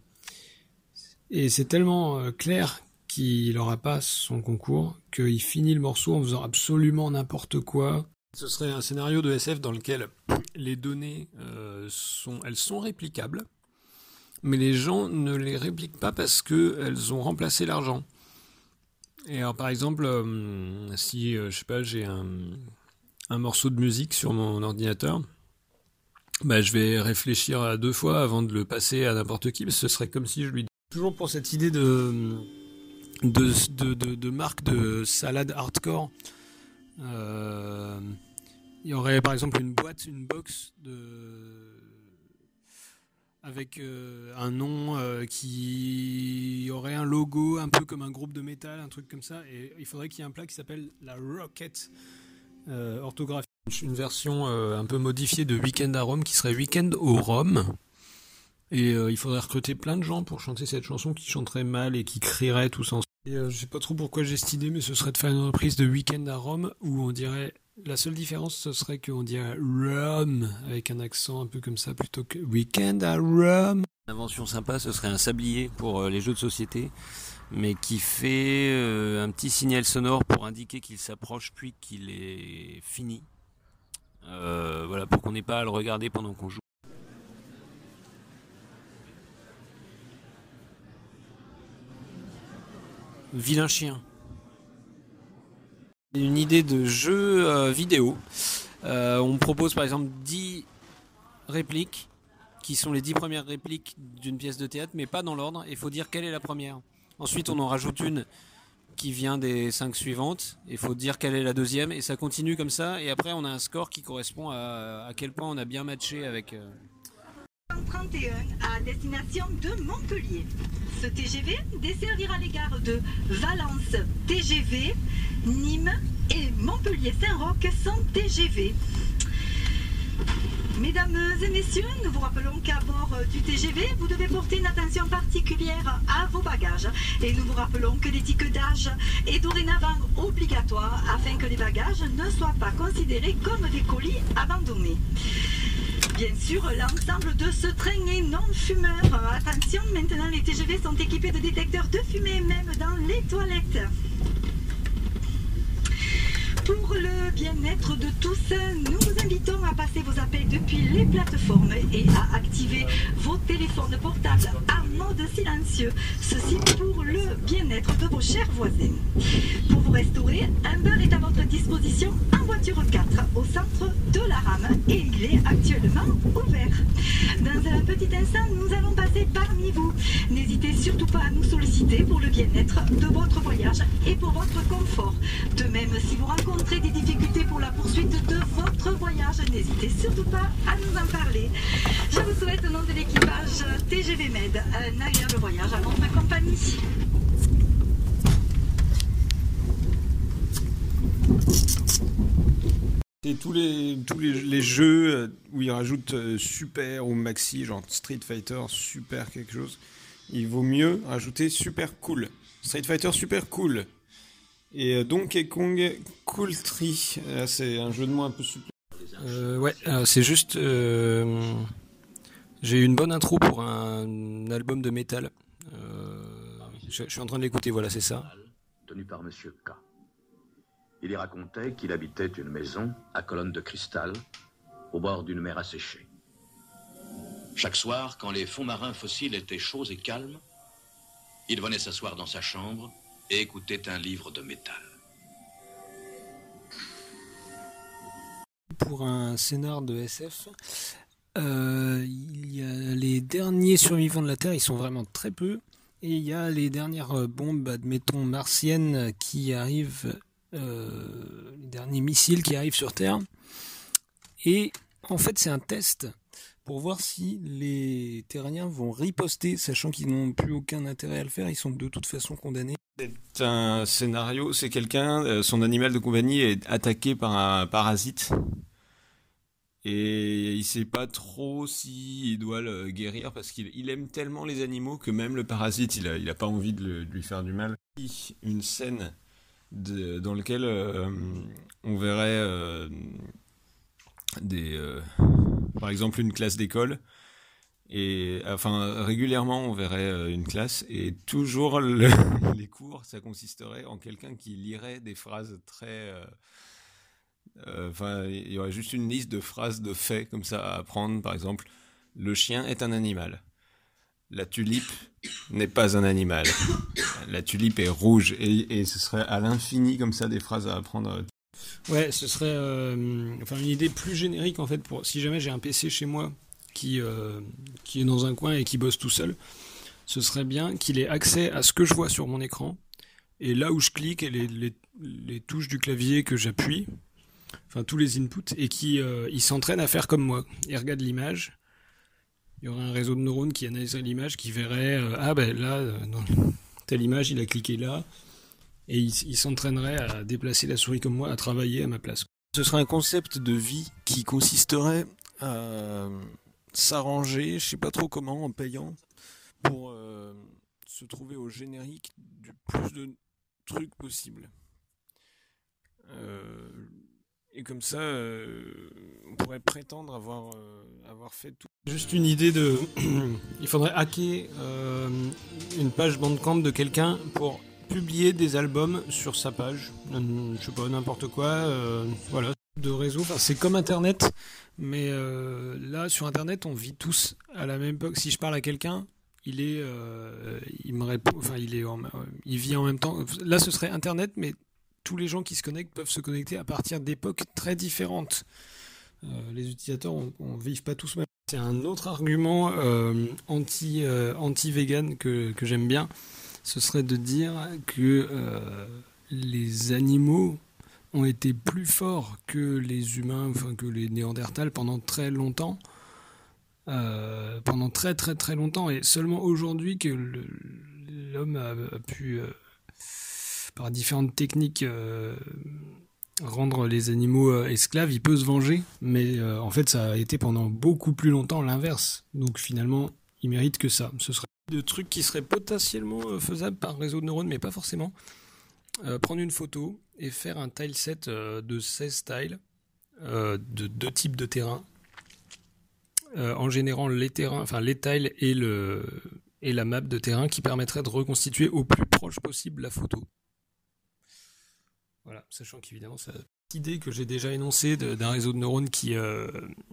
Speaker 2: Et c'est tellement euh, clair qu'il n'aura pas son concours, qu'il finit le morceau en faisant absolument n'importe quoi. Ce serait un scénario de S F dans lequel les données euh, sont, elles sont réplicables, mais les gens ne les répliquent pas parce qu'elles ont remplacé l'argent. Et alors par exemple, euh, si euh, je sais pas, j'ai un, un morceau de musique sur mon ordinateur, bah, je vais réfléchir à deux fois avant de le passer à n'importe qui, parce que ce serait comme si je lui... Toujours pour cette idée de... De, de, de, de marque de salade hardcore. Euh, il y aurait par exemple une boîte, une box de, avec euh, un nom euh, qui aurait un logo un peu comme un groupe de métal, un truc comme ça. Et il faudrait qu'il y ait un plat qui s'appelle la Rocket euh, orthographique. Une version euh, un peu modifiée de Weekend à Rome qui serait Weekend au Rhum. Et euh, il faudrait recruter plein de gens pour chanter cette chanson qui chanteraient mal et qui crieraient tous ensemble. Et euh, je sais pas trop pourquoi j'ai cette idée, mais ce serait de faire une reprise de Weekend à Rome où on dirait... La seule différence, ce serait qu'on dirait Rome avec un accent un peu comme ça plutôt que Weekend à Rome.
Speaker 11: Une invention sympa, ce serait un sablier pour euh, les jeux de société, mais qui fait euh, un petit signal sonore pour indiquer qu'il s'approche puis qu'il est fini. Euh, voilà, pour qu'on n'ait pas à le regarder pendant qu'on joue.
Speaker 5: Vilain chien. Une idée de jeu euh, vidéo. Euh, on propose par exemple dix répliques, qui sont les dix premières répliques d'une pièce de théâtre, mais pas dans l'ordre. Il faut dire quelle est la première. Ensuite, on en rajoute une
Speaker 2: qui vient des cinq suivantes. Il faut dire quelle est la deuxième et ça continue comme ça. Et après, on a un score qui correspond à, à quel point on a bien matché avec. Euh...
Speaker 14: trente et un à destination de Montpellier. Ce T G V desservira les gares de Valence T G V, Nîmes et Montpellier-Saint-Roch sans T G V. Mesdames et messieurs, nous vous rappelons qu'à bord du T G V, vous devez porter une attention particulière à vos bagages. Et nous vous rappelons que l'étiquetage est dorénavant obligatoire afin que les bagages ne soient pas considérés comme des colis abandonnés. Bien sûr, l'ensemble de ce train est non fumeur. Attention, maintenant les T G V sont équipés de détecteurs de fumée, même dans les toilettes. Pour le bien-être de tous, nous vous invitons à passer vos appels depuis les plateformes et à activer vos téléphones portables en mode silencieux. Ceci pour le bien-être de vos chers voisins. Pour vous restaurer, un bar est à votre disposition en voiture quatre au centre de la rame et il est actuellement ouvert. Dans un petit instant, nous allons passer parmi vous. N'hésitez surtout pas à nous solliciter pour le bien-être de votre voyage et pour votre confort. De même, si vous rencontrez des difficultés pour la poursuite de votre voyage, n'hésitez surtout pas à nous en parler. Je vous souhaite au nom de l'équipage T G V Med un agréable voyage à notre compagnie.
Speaker 2: Et tous les, tous les, les jeux où ils rajoutent super ou maxi, genre Street Fighter, super quelque chose, il vaut mieux rajouter super cool. Street Fighter super cool. Et Donkey Kong Cool Tree, c'est un jeu de mots un peu supplémentaire. Euh, ouais, euh, c'est juste... Euh, j'ai eu une bonne intro pour un album de métal. Euh, je, je suis en train de l'écouter, voilà, c'est ça.
Speaker 15: Tenu par Monsieur K. Il y racontait qu'il habitait une maison à colonnes de cristal, au bord d'une mer asséchée. Chaque soir, quand les fonds marins fossiles étaient chauds et calmes, il venait s'asseoir dans sa chambre et écoutait un livre de métal.
Speaker 2: Pour un scénar de S F, euh, il y a les derniers survivants de la Terre, ils sont vraiment très peu, et il y a les dernières bombes, admettons, martiennes qui arrivent, euh, les derniers missiles qui arrivent sur Terre, et en fait c'est un test pour voir si les terriens vont riposter, sachant qu'ils n'ont plus aucun intérêt à le faire, ils sont de toute façon condamnés. C'est un scénario, c'est quelqu'un, euh, son animal de compagnie est attaqué par un parasite, et il sait pas trop s'il doit le guérir, parce qu'il il aime tellement les animaux que même le parasite, il a, il a pas envie de, le, de lui faire du mal. Une scène de, dans laquelle euh, on verrait euh, des... Euh, par exemple une classe d'école, et enfin régulièrement on verrait une classe, et toujours le, les cours ça consisterait en quelqu'un qui lirait des phrases très... Euh, euh, enfin il y aurait juste une liste de phrases de faits comme ça à apprendre, par exemple, le chien est un animal, la tulipe n'est pas un animal, la tulipe est rouge, et, et ce serait à l'infini comme ça des phrases à apprendre. Ouais, ce serait euh, enfin une idée plus générique en fait, pour si jamais j'ai un P C chez moi qui euh, qui est dans un coin et qui bosse tout seul, ce serait bien qu'il ait accès à ce que je vois sur mon écran, et là où je clique et les les, les touches du clavier que j'appuie, enfin tous les inputs, et qui euh, il s'entraîne à faire comme moi. Il regarde l'image, il y aurait un réseau de neurones qui analyserait l'image, qui verrait euh, ah ben là euh, dans telle image il a cliqué là. Et il, il s'entraînerait à déplacer la souris comme moi, à travailler à ma place. Ce serait un concept de vie qui consisterait à s'arranger, je sais pas trop comment, en payant, pour euh, se trouver au générique du plus de trucs possible. Euh, et comme ça, euh, on pourrait prétendre avoir, euh, avoir fait tout. Juste une idée de... il faudrait hacker euh, une page Bandcamp de quelqu'un pour... publier des albums sur sa page, je sais pas, n'importe quoi, euh, voilà, de réseau, enfin, c'est comme Internet, mais euh, là, sur Internet, on vit tous à la même époque. Si je parle à quelqu'un, il est, euh, il me répond, enfin, il est, en, il vit en même temps. Là, ce serait Internet, mais tous les gens qui se connectent peuvent se connecter à partir d'époques très différentes. Euh, les utilisateurs, on, on vivent pas tous même. C'est un autre argument euh, anti, euh, anti-vegan que, que j'aime bien. ce serait de dire que euh, les animaux ont été plus forts que les humains, enfin que les Néandertals pendant très longtemps, euh, pendant très très très longtemps, et seulement aujourd'hui que le, l'homme a, a pu, euh, par différentes techniques, euh, rendre les animaux euh, esclaves, il peut se venger, mais euh, en fait ça a été pendant beaucoup plus longtemps l'inverse, donc finalement il mérite que ça. Ce serait de trucs qui seraient potentiellement euh, faisables par réseau de neurones, mais pas forcément. Euh, prendre une photo et faire un tileset euh, de seize tiles euh, de deux types de terrains euh, en générant les terrains, enfin les tiles et le et la map de terrain qui permettrait de reconstituer au plus proche possible la photo. Voilà, sachant qu'évidemment c'est cette idée que j'ai déjà énoncée de, d'un réseau de neurones qui euh,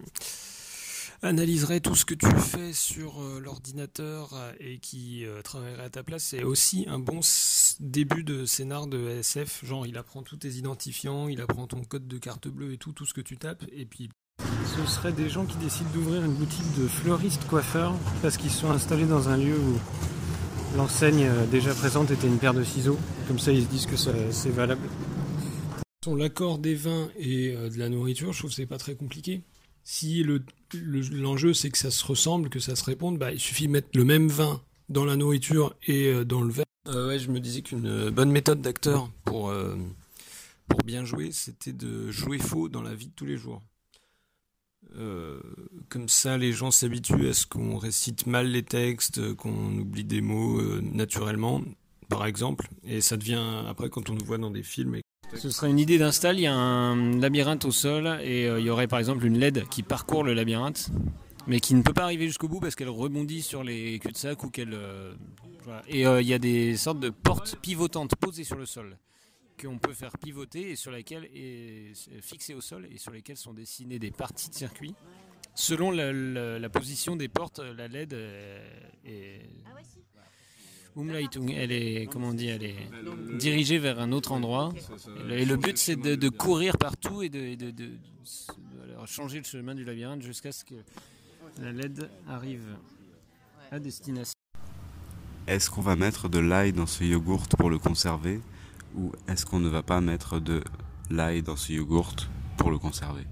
Speaker 2: analyserait tout ce que tu fais sur euh, l'ordinateur euh, et qui euh, travaillerait à ta place, c'est aussi un bon s- début de scénar de S F. Genre, il apprend tous tes identifiants, il apprend ton code de carte bleue et tout, tout ce que tu tapes, et puis... Ce seraient des gens qui décident d'ouvrir une boutique de fleuristes coiffeurs parce qu'ils se sont installés dans un lieu où l'enseigne euh, déjà présente était une paire de ciseaux. Comme ça, ils se disent que ça, c'est valable. L'accord des vins et euh, de la nourriture, je trouve que c'est pas très compliqué. Si le, le, l'enjeu c'est que ça se ressemble, que ça se réponde, bah, il suffit de mettre le même vin dans la nourriture et euh, dans le verre. Euh, ouais, je me disais qu'une bonne méthode d'acteur pour, euh, pour bien jouer, c'était de jouer faux dans la vie de tous les jours. Euh, comme ça, les gens s'habituent à ce qu'on récite mal les textes, qu'on oublie des mots euh, naturellement, par exemple, et ça devient, après, quand on nous voit dans des films... Et...
Speaker 16: Ce serait une idée d'install, il y a un labyrinthe au sol et euh, il y aurait par exemple une L E D qui parcourt le labyrinthe mais qui ne peut pas arriver jusqu'au bout parce qu'elle rebondit sur les cul-de-sac ou qu'elle... Euh, voilà. Et euh, il y a des sortes de portes pivotantes posées sur le sol qu'on peut faire pivoter et sur lesquelles est fixées au sol et sur lesquelles sont dessinées des parties de circuit. Selon la, la, la position des portes, la L E D est... Umleitung, elle est, comment on dit, elle est dirigée vers un autre endroit. Et le but, c'est de, de courir partout et de, de, de, de, de changer le chemin du labyrinthe jusqu'à ce que la L E D arrive à destination.
Speaker 17: Est-ce qu'on va mettre de l'ail dans ce yogourt pour le conserver ou est-ce qu'on ne va pas mettre de l'ail dans ce yogourt pour le conserver?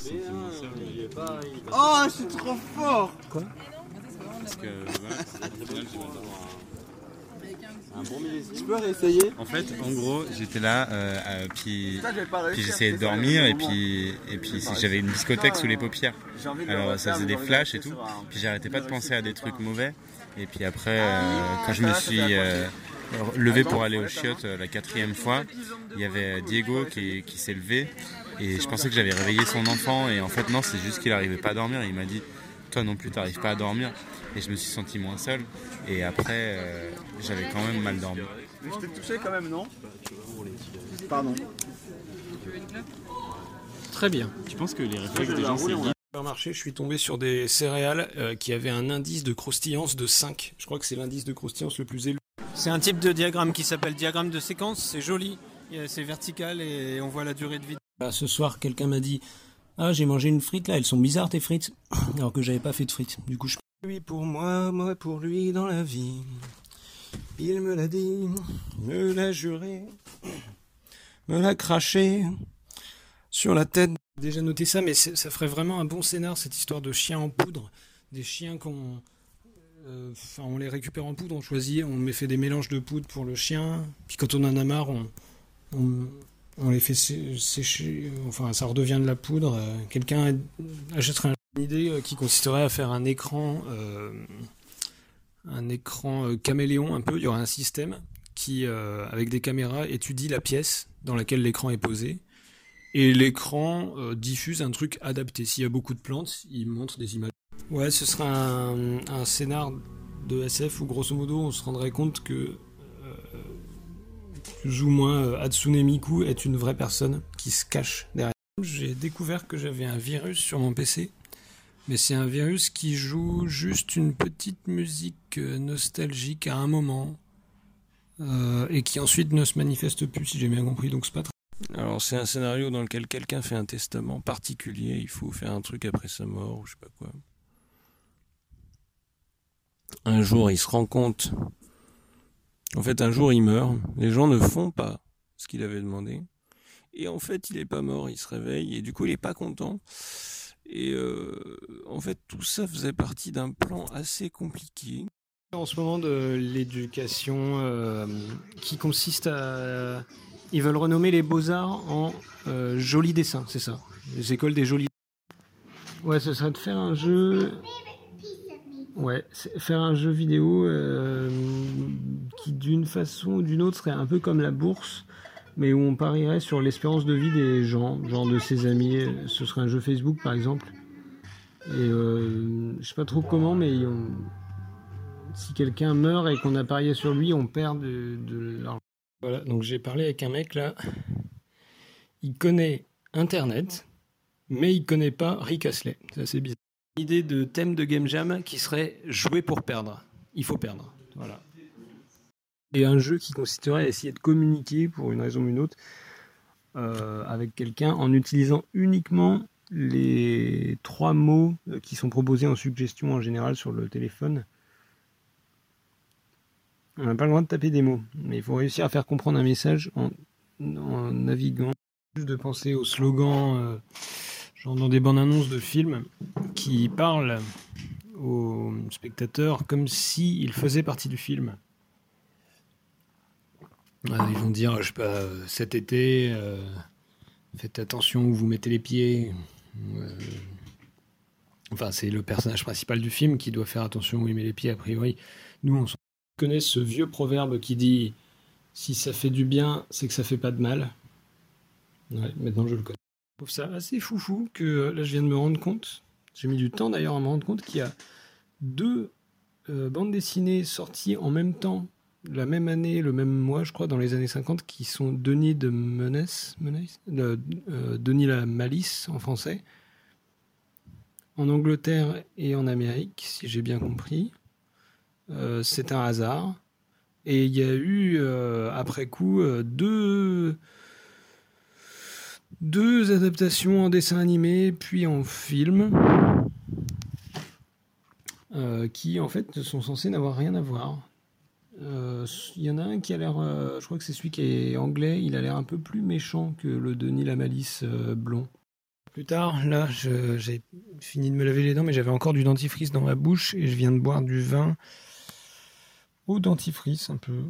Speaker 5: Oh, c'est trop fort!
Speaker 2: Quoi?
Speaker 17: Parce que voilà, au final, je vais avoir
Speaker 5: un bon millésime. Tu peux réessayer?
Speaker 18: En fait, en gros, j'étais là, euh, euh, puis, puis j'essayais de dormir, et puis, et puis j'avais une discothèque sous les paupières. Alors ça faisait des flashs et tout, puis j'arrêtais pas de penser à des trucs mauvais. Et puis après, euh, quand je me suis euh, levé pour aller aux chiottes euh, la quatrième fois, il y avait Diego qui, qui s'est levé, et je pensais que j'avais réveillé son enfant, et en fait non, c'est juste qu'il arrivait pas à dormir. Il m'a dit, toi non plus, t'arrives pas à dormir. Et je me suis senti moins seul. Et après, euh, j'avais quand même mal dormi.
Speaker 5: Mais je t'ai touché quand même, non? Pardon.
Speaker 2: Très bien.
Speaker 18: Tu penses que les réflexes des gens, c'est vite?
Speaker 2: Au marché, je suis tombé sur des céréales euh, qui avaient un indice de croustillance de cinq. Je crois que c'est l'indice de croustillance le plus élevé.
Speaker 5: C'est un type de diagramme qui s'appelle diagramme de séquence. C'est joli. C'est vertical et on voit la durée de vie.
Speaker 2: Bah, ce soir, quelqu'un m'a dit « Ah, j'ai mangé une frite là, elles sont bizarres tes frites. » Alors que j'avais pas fait de frites. Du coup, je... Lui pour moi, moi pour lui dans la vie. Il me l'a dit, me l'a juré, me l'a craché sur la tête. J'ai déjà noté ça, mais ça ferait vraiment un bon scénar, cette histoire de chiens en poudre. Des chiens qu'on... Euh, enfin, on les récupère en poudre, on choisit, on met fait des mélanges de poudre pour le chien. Puis quand on en a marre, on, on, on les fait sécher. Enfin, ça redevient de la poudre. Quelqu'un achèterait une idée qui consisterait à faire un écran, euh, un écran euh, caméléon un peu. Il y aurait un système qui, euh, avec des caméras, étudie la pièce dans laquelle l'écran est posé. Et l'écran euh, diffuse un truc adapté. S'il y a beaucoup de plantes, il montre des images. Ouais, ce serait un, un scénar de S F où, grosso modo, on se rendrait compte que euh, plus ou moins euh, Hatsune Miku est une vraie personne qui se cache derrière. J'ai découvert que j'avais un virus sur mon P C, mais c'est un virus qui joue juste une petite musique euh, nostalgique à un moment euh, et qui ensuite ne se manifeste plus, si j'ai bien compris, donc c'est pas très... Alors c'est un scénario dans lequel quelqu'un fait un testament particulier, il faut faire un truc après sa mort ou je sais pas quoi. Un jour il se rend compte,
Speaker 11: En fait, un jour, il meurt. Les gens ne font pas ce qu'il avait demandé. Et en fait, il est pas mort, il se réveille. Et du coup, il est pas content. Et euh, en fait, tout ça faisait partie d'un plan assez compliqué.
Speaker 2: En ce moment de l'éducation euh, qui consiste à... Ils veulent renommer les beaux-arts en euh, jolis dessins, c'est ça. Les écoles des jolis. Ouais, ce serait de faire un jeu... Ouais, c'est faire un jeu vidéo euh, qui d'une façon ou d'une autre serait un peu comme la bourse, mais où on parierait sur l'espérance de vie des gens, genre de ses amis. Ce serait un jeu Facebook par exemple. Et euh, je sais pas trop comment, mais on... si quelqu'un meurt et qu'on a parié sur lui, on perd de, de l'argent. Voilà, donc j'ai parlé avec un mec là. Il connaît Internet, mais il connaît pas Rick Astley. C'est assez bizarre. Une idée de thème de Game Jam qui serait jouer pour perdre. Il faut perdre. Voilà. Et un jeu qui consisterait à essayer de communiquer pour une raison ou une autre euh, avec quelqu'un en utilisant uniquement les trois mots qui sont proposés en suggestion en général sur le téléphone. On n'a pas le droit de taper des mots, mais il faut réussir à faire comprendre un message en, en naviguant. Juste de penser aux slogans, euh, genre dans des bandes annonces de films, qui parlent aux spectateurs comme s'ils faisaient partie du film. Euh, ils vont dire, je sais pas, cet été, euh, faites attention où vous mettez les pieds. Euh, enfin, c'est le personnage principal du film qui doit faire attention où il met les pieds, a priori. Nous, on connaît ce vieux proverbe qui dit « Si ça fait du bien, c'est que ça fait pas de mal ». Ouais, maintenant je le connais. Je trouve ça assez foufou que là je viens de me rendre compte, j'ai mis du temps d'ailleurs à me rendre compte qu'il y a deux euh, bandes dessinées sorties en même temps, la même année, le même mois je crois, dans les années cinquante, qui sont Denis de Menace, Menace euh, euh, Denis la Malice en français, en Angleterre et en Amérique, si j'ai bien compris. Euh, c'est un hasard. Et il y a eu, euh, après coup, euh, deux... deux adaptations en dessin animé, puis en film, euh, qui en fait sont censés n'avoir rien à voir. Il euh, y en a un qui a l'air, euh, je crois que c'est celui qui est anglais, il a l'air un peu plus méchant que le Denis la Malice euh, blond. Plus tard, là, je, j'ai fini de me laver les dents, mais j'avais encore du dentifrice dans ma bouche, et je viens de boire du vin au dentifrice un peu.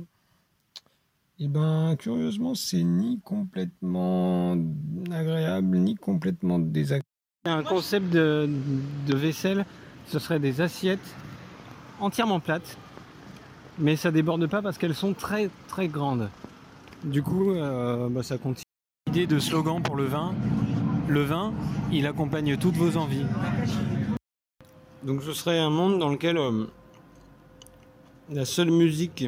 Speaker 2: Et ben, curieusement, c'est ni complètement agréable, ni complètement désagréable. Un concept de, de vaisselle, ce serait des assiettes entièrement plates, mais ça déborde pas parce qu'elles sont très très grandes. Du coup, euh, bah, ça continue. Idée de slogan pour le vin. Le vin, il accompagne toutes vos envies. Donc ce serait un monde dans lequel euh, la seule musique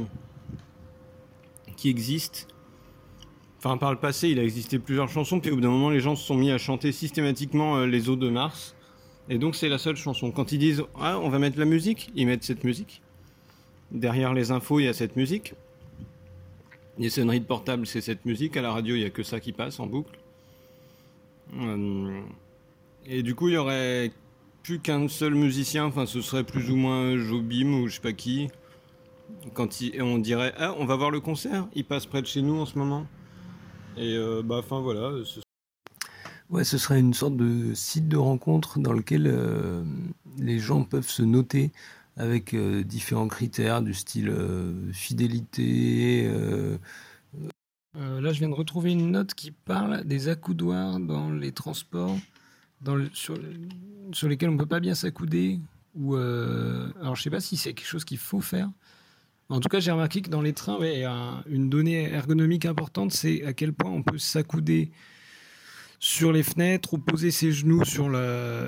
Speaker 2: qui existe, enfin par le passé il a existé plusieurs chansons, puis au bout d'un moment les gens se sont mis à chanter systématiquement euh, les Eaux de Mars, et donc c'est la seule chanson. Quand ils disent ah, on va mettre la musique, ils mettent cette musique. Derrière les infos il y a cette musique, les sonneries de portable c'est cette musique, à la radio il n'y a que ça qui passe en boucle. Euh, et du coup il y aurait plus qu'un seul musicien, enfin ce serait plus ou moins Jobim ou je sais pas qui. Quand il, on dirait ah on va voir le concert, il passe près de chez nous en ce moment, et euh, bah enfin voilà ce... ouais ce serait une sorte de site de rencontre dans lequel euh, les gens peuvent se noter avec euh, différents critères du style euh, fidélité euh... Euh, là je viens de retrouver une note qui parle des accoudoirs dans les transports dans le, sur, sur lesquels on peut pas bien s'accouder, ou euh, alors je sais pas si c'est quelque chose qu'il faut faire. En tout cas, j'ai remarqué que dans les trains, ouais, il y a une donnée ergonomique importante, c'est à quel point on peut s'accouder sur les fenêtres ou poser ses genoux sur la,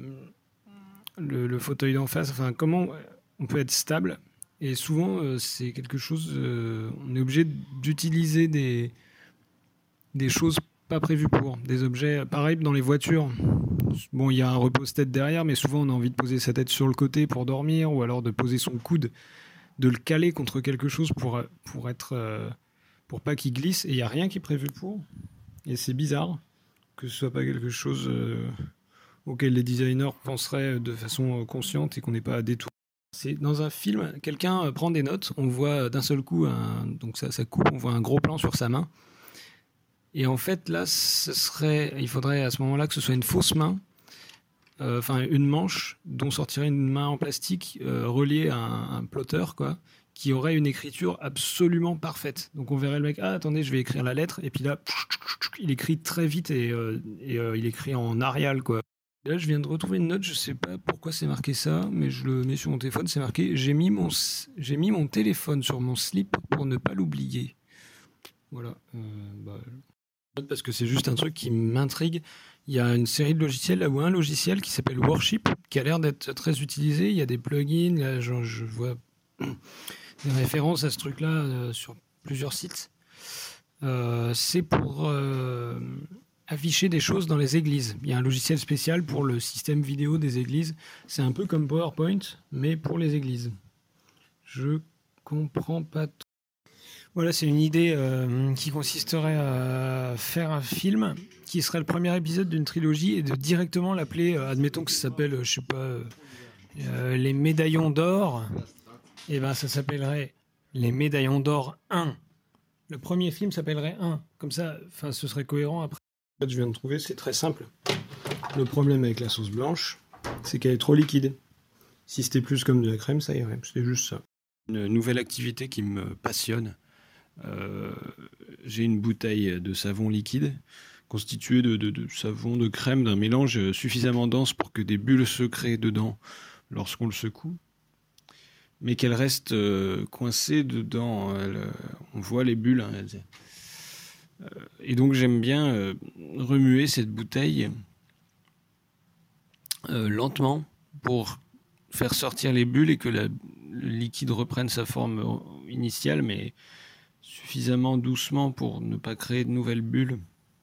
Speaker 2: le, le fauteuil d'en face. Enfin, comment on peut être stable. Et souvent, euh, c'est quelque chose... Euh, on est obligé d'utiliser des, des choses pas prévues pour. Des objets, pareil dans les voitures. Bon, il y a un repose-tête derrière, mais souvent on a envie de poser sa tête sur le côté pour dormir, ou alors de poser son coude, de le caler contre quelque chose pour, pour être euh, pour pas qu'il glisse, et il n'y a rien qui est prévu pour, et c'est bizarre que ce soit pas quelque chose euh, auquel les designers penseraient de façon consciente et qu'on n'ait pas à détourner. C'est dans un film, quelqu'un prend des notes, on voit d'un seul coup, un, donc ça, ça coupe, on voit un gros plan sur sa main. Et en fait, là, ce serait, il faudrait à ce moment-là que ce soit une fausse main, euh, enfin une manche dont sortirait une main en plastique euh, reliée à un, un plotter, quoi, qui aurait une écriture absolument parfaite. Donc on verrait le mec, ah attendez, je vais écrire la lettre, et puis là, il écrit très vite et, euh, et euh, il écrit en Arial, quoi. Là, je viens de retrouver une note, je sais pas pourquoi c'est marqué ça, mais je le mets sur mon téléphone, c'est marqué « J'ai mis mon, j'ai mis mon téléphone sur mon slip pour ne pas l'oublier ». Voilà. Euh, bah, parce que c'est juste un truc qui m'intrigue. Il y a une série de logiciels, là où un logiciel qui s'appelle Worship, qui a l'air d'être très utilisé. Il y a des plugins, là, genre, je vois des références à ce truc-là euh, sur plusieurs sites. Euh, c'est pour... Euh, afficher des choses dans les églises. Il y a un logiciel spécial pour le système vidéo des églises. C'est un peu comme PowerPoint, mais pour les églises. Je comprends pas tout. Voilà, c'est une idée euh, qui consisterait à faire un film qui serait le premier épisode d'une trilogie et de directement l'appeler, euh, admettons que ça s'appelle, je sais pas, euh, euh, Les Médaillons d'Or. Et ben ça s'appellerait Les Médaillons d'Or un. Le premier film s'appellerait un. Comme ça, enfin, ce serait cohérent après. En fait, je viens de trouver, c'est très simple. Le problème avec la sauce blanche, c'est qu'elle est trop liquide. Si c'était plus comme de la crème, ça irait. C'était juste ça. Une nouvelle activité qui me passionne. Euh, j'ai une bouteille de savon liquide constituée de, de, de savon, de crème, d'un mélange suffisamment dense pour que des bulles se créent dedans lorsqu'on le secoue, mais qu'elle reste euh, coincée dedans. Elle, euh, on voit les bulles. Hein, elles, Et donc j'aime bien euh, remuer cette bouteille euh, lentement pour faire sortir les bulles et que la, le liquide reprenne sa forme initiale, mais suffisamment doucement pour ne pas créer de nouvelles bulles.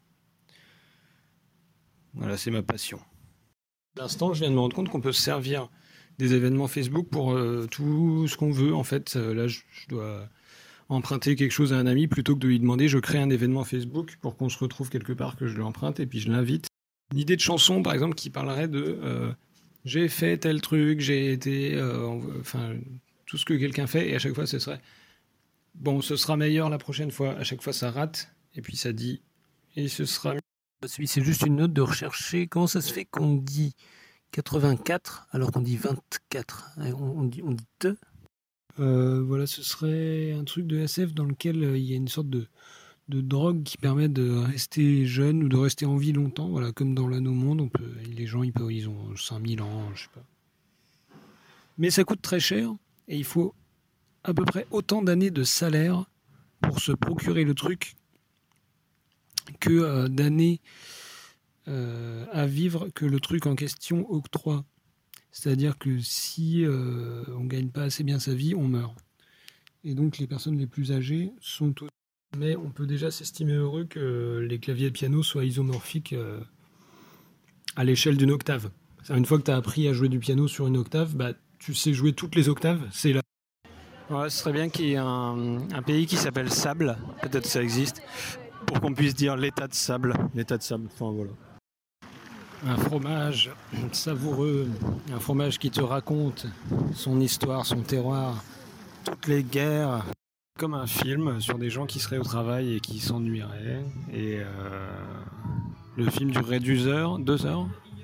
Speaker 2: Voilà, c'est ma passion. À l'instant, je viens de me rendre compte qu'on peut se servir des événements Facebook pour euh, tout ce qu'on veut. En fait, euh, là, je, je dois... emprunter quelque chose à un ami plutôt que de lui demander je crée un événement Facebook pour qu'on se retrouve quelque part, que je l'emprunte et puis je l'invite. Une idée de chanson par exemple qui parlerait de euh, j'ai fait tel truc, j'ai été euh, enfin tout ce que quelqu'un fait et à chaque fois ce serait bon ce sera meilleur la prochaine fois, à chaque fois ça rate et puis ça dit et ce sera mieux. C'est juste une note de rechercher comment ça se fait qu'on dit quatre-vingt-quatre alors qu'on dit vingt-quatre, on dit, on dit te. Euh, voilà, ce serait un truc de S F dans lequel euh, il y a une sorte de, de drogue qui permet de rester jeune ou de rester en vie longtemps. Voilà, comme dans l'Anneau Monde, on peut, les gens ils, peuvent, ils ont cinq mille ans, je sais pas. Mais ça coûte très cher et il faut à peu près autant d'années de salaire pour se procurer le truc que euh, d'années euh, à vivre que le truc en question octroie. C'est-à-dire que si euh, on ne gagne pas assez bien sa vie, on meurt. Et donc les personnes les plus âgées sont au... Mais on peut déjà s'estimer heureux que les claviers de piano soient isomorphiques euh, à l'échelle d'une octave. C'est-à-dire une fois que tu as appris à jouer du piano sur une octave, bah, tu sais jouer toutes les octaves, c'est là. Ouais, ce serait bien qu'il y ait un, un pays qui s'appelle Sable, peut-être ça existe, pour qu'on puisse dire l'état de sable. L'état de sable, enfin voilà. Un fromage savoureux, un fromage qui te raconte son histoire, son terroir, toutes les guerres, comme un film sur des gens qui seraient au travail et qui s'ennuieraient. Et euh, le film durerait deux heures, deux heures,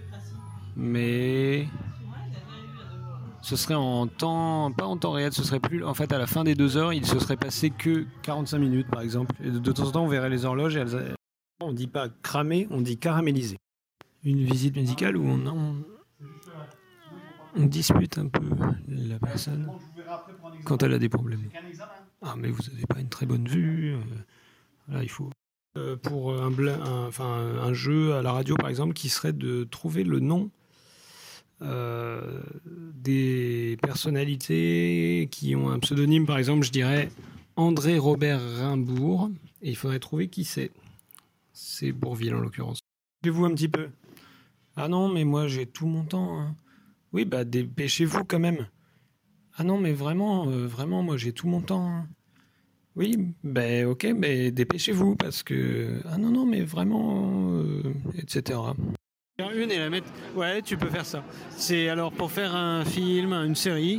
Speaker 2: mais ce serait en temps, pas en temps réel, ce serait plus, en fait à la fin des deux heures, il se serait passé que quarante-cinq minutes par exemple. Et de, de temps en temps, on verrait les horloges et elles, on dit pas cramer, on dit caraméliser. Une visite médicale où on, on, on dispute un peu la personne quand elle a des problèmes. Ah mais vous n'avez pas une très bonne vue. Là il faut euh, pour un, bla, un, enfin, un jeu à la radio par exemple qui serait de trouver le nom euh, des personnalités qui ont un pseudonyme. Par exemple je dirais André Robert Rimbourg et il faudrait trouver qui c'est. C'est Bourvil en l'occurrence. Dépêchez-vous un petit peu. Ah non, mais moi j'ai tout mon temps. Hein. Oui, bah dépêchez-vous quand même. Ah non, mais vraiment, euh, vraiment, moi j'ai tout mon temps. Hein. Oui, ben bah, ok, mais bah, dépêchez-vous parce que... Ah non, non, mais vraiment, euh, et cetera. Faire une et la mettre... Ouais, tu peux faire ça. C'est alors pour faire un film, une série,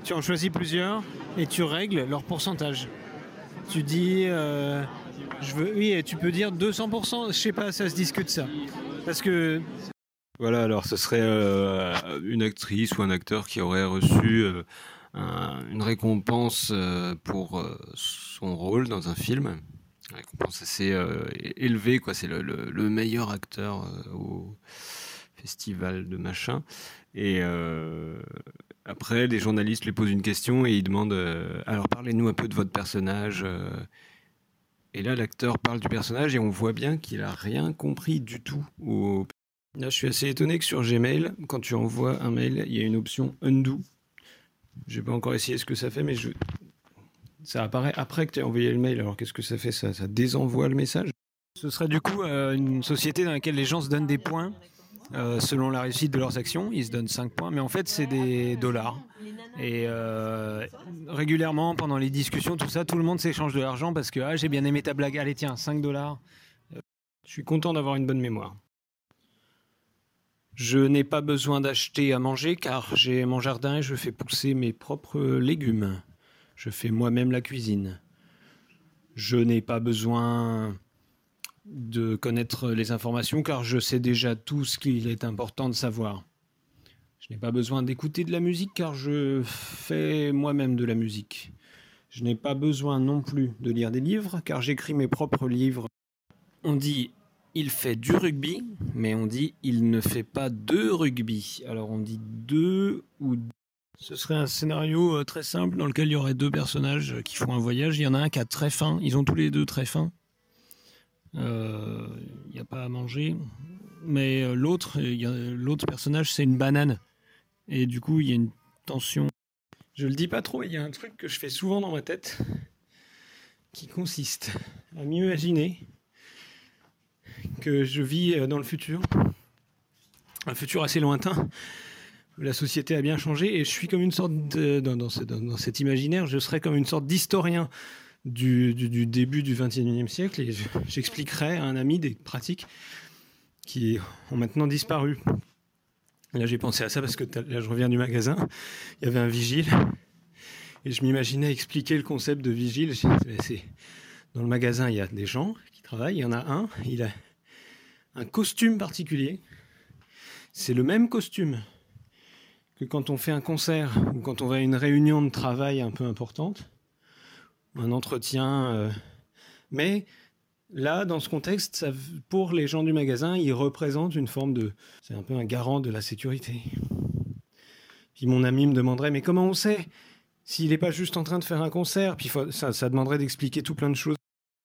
Speaker 5: tu en choisis plusieurs et tu règles leur pourcentage. Tu dis, euh, je veux, oui, et tu peux dire deux cents pour cent, je sais pas, ça se discute ça. Parce que...
Speaker 11: Voilà, alors ce serait euh, une actrice ou un acteur qui aurait reçu euh, un, une récompense euh, pour euh, son rôle dans un film. Une récompense assez euh, élevée, quoi. C'est le, le, le meilleur acteur euh, au festival de machin. Et euh, après, les journalistes lui posent une question et ils demandent euh, alors parlez-nous un peu de votre personnage. Euh, et là, l'acteur parle du personnage et on voit bien qu'il a rien compris du tout au. Là, je suis assez étonné que sur Gmail, quand tu envoies un mail, il y a une option undo. J'ai pas encore essayé ce que ça fait, mais je... ça apparaît après que tu as envoyé le mail. Alors qu'est-ce que ça fait ça Ça désenvoie le message.
Speaker 5: Ce serait du coup euh, une société dans laquelle les gens se donnent des points euh, selon la réussite de leurs actions. Ils se donnent cinq points, mais en fait c'est des dollars. Et euh, régulièrement, pendant les discussions, tout ça, tout le monde s'échange de l'argent parce que ah, j'ai bien aimé ta blague. Allez tiens, cinq dollars.
Speaker 2: Je suis content d'avoir une bonne mémoire. Je n'ai pas besoin d'acheter à manger car j'ai mon jardin et je fais pousser mes propres légumes. Je fais moi-même la cuisine. Je n'ai pas besoin de connaître les informations car je sais déjà tout ce qu'il est important de savoir. Je n'ai pas besoin d'écouter de la musique car je fais moi-même de la musique. Je n'ai pas besoin non plus de lire des livres car j'écris mes propres livres. On dit il fait du rugby, mais on dit il ne fait pas de rugby. Alors on dit deux ou...
Speaker 5: Ce serait un scénario très simple dans lequel il y aurait deux personnages qui font un voyage. Il y en a un qui a très faim. Ils ont tous les deux très faim. Euh, il n'y a pas à manger. Mais l'autre, il y a, l'autre personnage, c'est une banane. Et du coup, il y a une tension.
Speaker 2: Je le dis pas trop, il y a un truc que je fais souvent dans ma tête qui consiste à m'imaginer que je vis dans le futur, un futur assez lointain, où la société a bien changé, et je suis comme une sorte de, dans, dans, ce, dans, dans cet imaginaire, je serais comme une sorte d'historien du, du, du début du vingt et unième siècle, et je, j'expliquerais à un ami des pratiques qui ont maintenant disparu. Et là j'ai pensé à ça parce que là je reviens du magasin, il y avait un vigile, et je m'imaginais expliquer le concept de vigile. C'est, dans le magasin il y a des gens qui travaillent, il y en a un, il a un costume particulier, c'est le même costume que quand on fait un concert ou quand on va à une réunion de travail un peu importante, un entretien, euh, mais là, dans ce contexte, ça, pour les gens du magasin, il représente une forme de... C'est un peu un garant de la sécurité. Puis mon ami me demanderait, mais comment on sait s'il n'est pas juste en train de faire un concert? Puis faut, ça, ça demanderait d'expliquer tout plein de choses.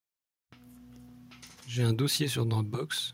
Speaker 2: J'ai un dossier sur Dropbox.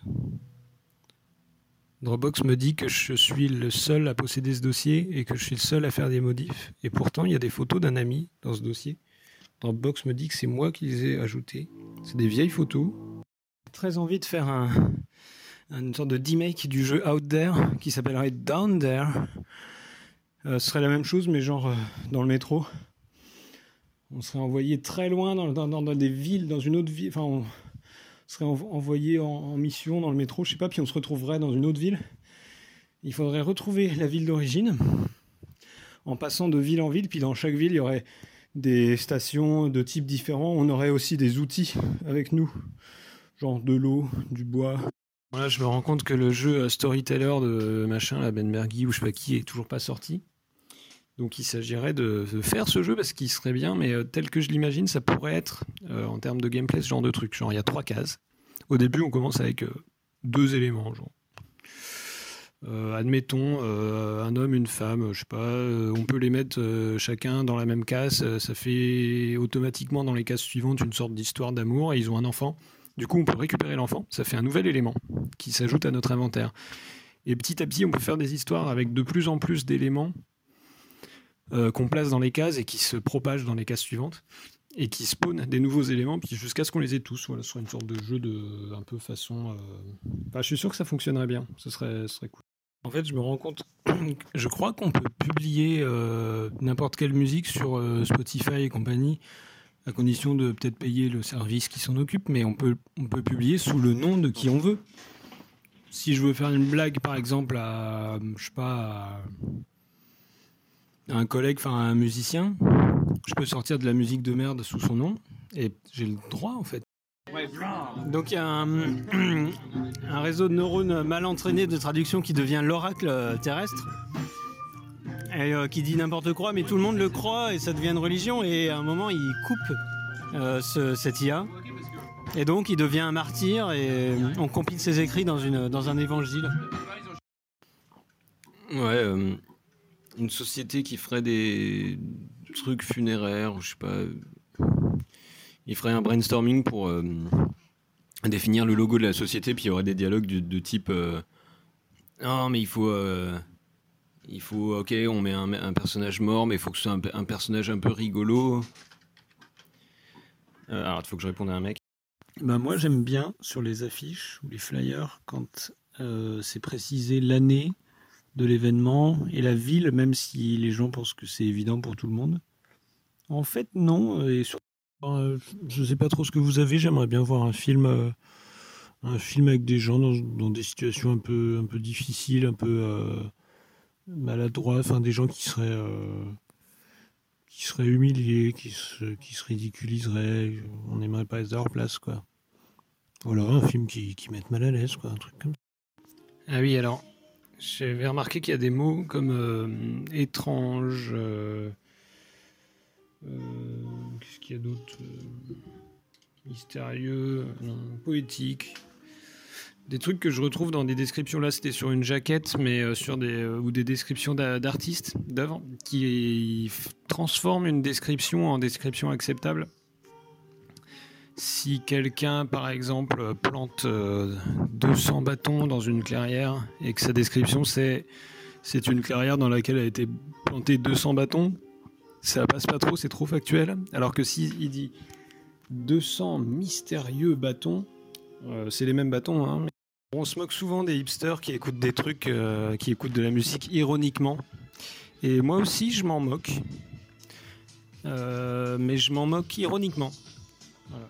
Speaker 2: Dropbox me dit que je suis le seul à posséder ce dossier et que je suis le seul à faire des modifs. Et pourtant, il y a des photos d'un ami dans ce dossier. Dropbox me dit que c'est moi qui les ai ajoutées. C'est des vieilles photos. J'ai très envie de faire un, une sorte de remake du jeu Out There qui s'appellerait Down There. Euh, ce serait la même chose, mais genre euh, dans le métro. On serait envoyé très loin dans, dans, dans des villes, dans une autre ville. Enfin, on serait envoyé en, en mission dans le métro, je sais pas, puis on se retrouverait dans une autre ville. Il faudrait retrouver la ville d'origine en passant de ville en ville, puis dans chaque ville, il y aurait des stations de types différents. On aurait aussi des outils avec nous, genre de l'eau, du bois. Voilà, je me rends compte que le jeu Storyteller de machin, la Benmergui ou je sais pas qui, est toujours pas sorti. Donc il s'agirait de, de faire ce jeu parce qu'il serait bien, mais euh, tel que je l'imagine, ça pourrait être, euh, en termes de gameplay, ce genre de truc. Genre il y a trois cases. Au début, on commence avec euh, deux éléments, genre. Euh, admettons euh, un homme, une femme, je sais pas, euh, on peut les mettre euh, chacun dans la même case, euh, ça fait automatiquement dans les cases suivantes une sorte d'histoire d'amour et ils ont un enfant. Du coup, on peut récupérer l'enfant, ça fait un nouvel élément qui s'ajoute à notre inventaire. Et petit à petit, on peut faire des histoires avec de plus en plus d'éléments euh, qu'on place dans les cases et qui se propagent dans les cases suivantes et qui spawnent des nouveaux éléments, puis jusqu'à ce qu'on les ait tous. Voilà, ce serait une sorte de jeu de un peu façon. Euh... Enfin, je suis sûr que ça fonctionnerait bien. Ce serait, ce serait cool. En fait, je me rends compte, je crois qu'on peut publier euh, n'importe quelle musique sur euh, Spotify et compagnie, à condition de peut-être payer le service qui s'en occupe, mais on peut, on peut publier sous le nom de qui on veut. Si je veux faire une blague, par exemple, à, je sais pas, à, un collègue, enfin un musicien, je peux sortir de la musique de merde sous son nom et j'ai le droit en fait. Donc il y a un, un réseau de neurones mal entraînés de traduction qui devient l'oracle terrestre et euh, qui dit n'importe quoi, mais tout le monde le croit et ça devient une religion et à un moment il coupe euh, ce, cette I A et donc il devient un martyr et on compile ses écrits dans, une, dans un évangile.
Speaker 11: Ouais, euh, une société qui ferait des trucs funéraires, je sais pas. Il ferait un brainstorming pour euh, définir le logo de la société, puis il y aurait des dialogues de, de type euh, non, mais il faut, euh, il faut, ok, on met un, un personnage mort, mais il faut que ce soit un, un personnage un peu rigolo. Euh, alors, il faut que je réponde à un mec.
Speaker 2: Ben moi, j'aime bien sur les affiches ou les flyers quand euh, c'est précisé l'année de l'événement et la ville, même si les gens pensent que c'est évident pour tout le monde. En fait, non. Et sur... euh, je sais pas trop ce que vous avez. J'aimerais bien voir un film, euh, un film avec des gens dans, dans des situations un peu, un peu difficiles, un peu euh, maladroits, enfin des gens qui seraient, euh, qui seraient humiliés, qui se, qui se ridiculiseraient. On n'aimerait pas être à leur place, quoi. Ou alors un film qui, qui mette mal à l'aise, quoi, un truc comme ça. Ah oui, alors. J'avais remarqué qu'il y a des mots comme euh, étrange, euh, euh, qu'est-ce qu'il y a d'autre, euh, mystérieux, non, poétique, des trucs que je retrouve dans des descriptions. Là, c'était sur une jaquette, mais euh, sur des euh, ou des descriptions d'a- d'artistes, d'œuvres, qui f- transforment une description en description acceptable. Si quelqu'un, par exemple, plante euh, deux cents bâtons dans une clairière et que sa description c'est c'est une clairière dans laquelle a été planté deux cents bâtons, ça passe pas trop, c'est trop factuel. Alors que si il dit deux cents mystérieux bâtons, euh, c'est les mêmes bâtons. Hein, mais on se moque souvent des hipsters qui écoutent des trucs, euh, qui écoutent de la musique ironiquement. Et moi aussi, je m'en moque. Euh, mais je m'en moque ironiquement. Voilà.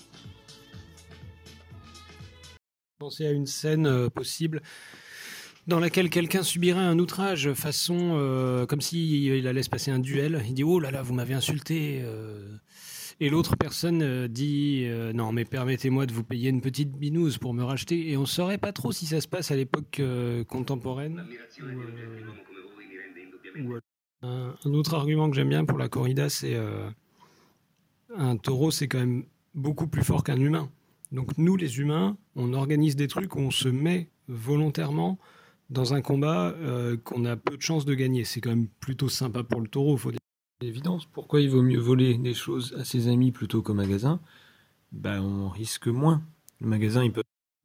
Speaker 2: Penser à une scène euh, possible dans laquelle quelqu'un subirait un outrage façon euh, comme si il allait se passer un duel. Il dit oh là là, vous m'avez insulté euh, et l'autre personne euh, dit euh, non mais permettez-moi de vous payer une petite binouse pour me racheter, et on saurait pas trop si ça se passe à l'époque euh, contemporaine ou, euh, ou, euh, un, un autre argument que j'aime bien pour la corrida, c'est euh, un taureau c'est quand même beaucoup plus fort qu'un humain. Donc nous, les humains, on organise des trucs où on se met volontairement dans un combat euh, qu'on a peu de chances de gagner. C'est quand même plutôt sympa pour le taureau, faut dire. L'évidence, pourquoi il vaut mieux voler des choses à ses amis plutôt qu'au magasin ? Ben, on risque moins. Le magasin, il peut...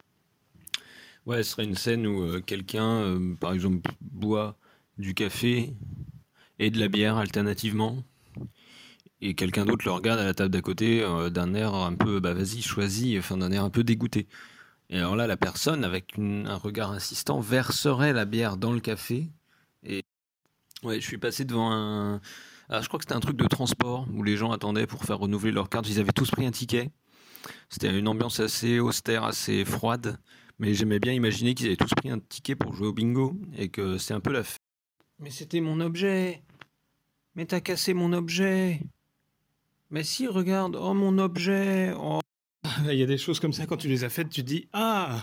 Speaker 2: Ouais, ce serait une scène où euh, quelqu'un, euh, par exemple, boit du café et de la bière alternativement. Et quelqu'un d'autre le regarde à la table d'à côté euh, d'un air un peu, bah vas-y, choisis, enfin d'un air un peu dégoûté. Et alors là, la personne, avec une, un regard insistant, verserait la bière dans le café. Et ouais, je suis passé devant un... Ah, je crois que c'était un truc de transport, où les gens attendaient pour faire renouveler leur carte. Ils avaient tous pris un ticket. C'était une ambiance assez austère, assez froide. Mais j'aimais bien imaginer qu'ils avaient tous pris un ticket pour jouer au bingo, et que c'est un peu la fête. Mais c'était mon objet. Mais t'as cassé mon objet. Mais si, regarde, oh mon objet, oh. Il y a des choses comme ça, quand tu les as faites, tu te dis, ah,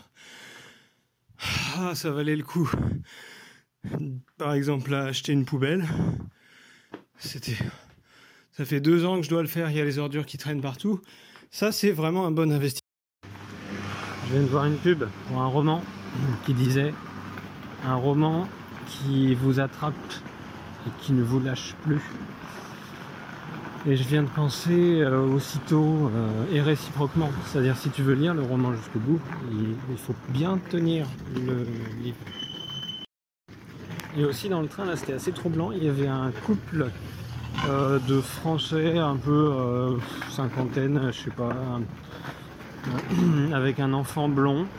Speaker 2: ah, ça valait le coup. Par exemple, là, acheter une poubelle, c'était, ça fait deux ans que je dois le faire, il y a les ordures qui traînent partout. Ça, c'est vraiment un bon investissement. Je viens de voir une pub pour un roman qui disait, un roman qui vous attrape et qui ne vous lâche plus. Et je viens de penser euh, aussitôt euh, et réciproquement. C'est-à-dire, si tu veux lire le roman jusqu'au bout, il, il faut bien tenir le livre. Et aussi dans le train, là, c'était assez troublant. Il y avait un couple euh, de Français, un peu euh, cinquantaine, je sais pas, un, avec un enfant blond.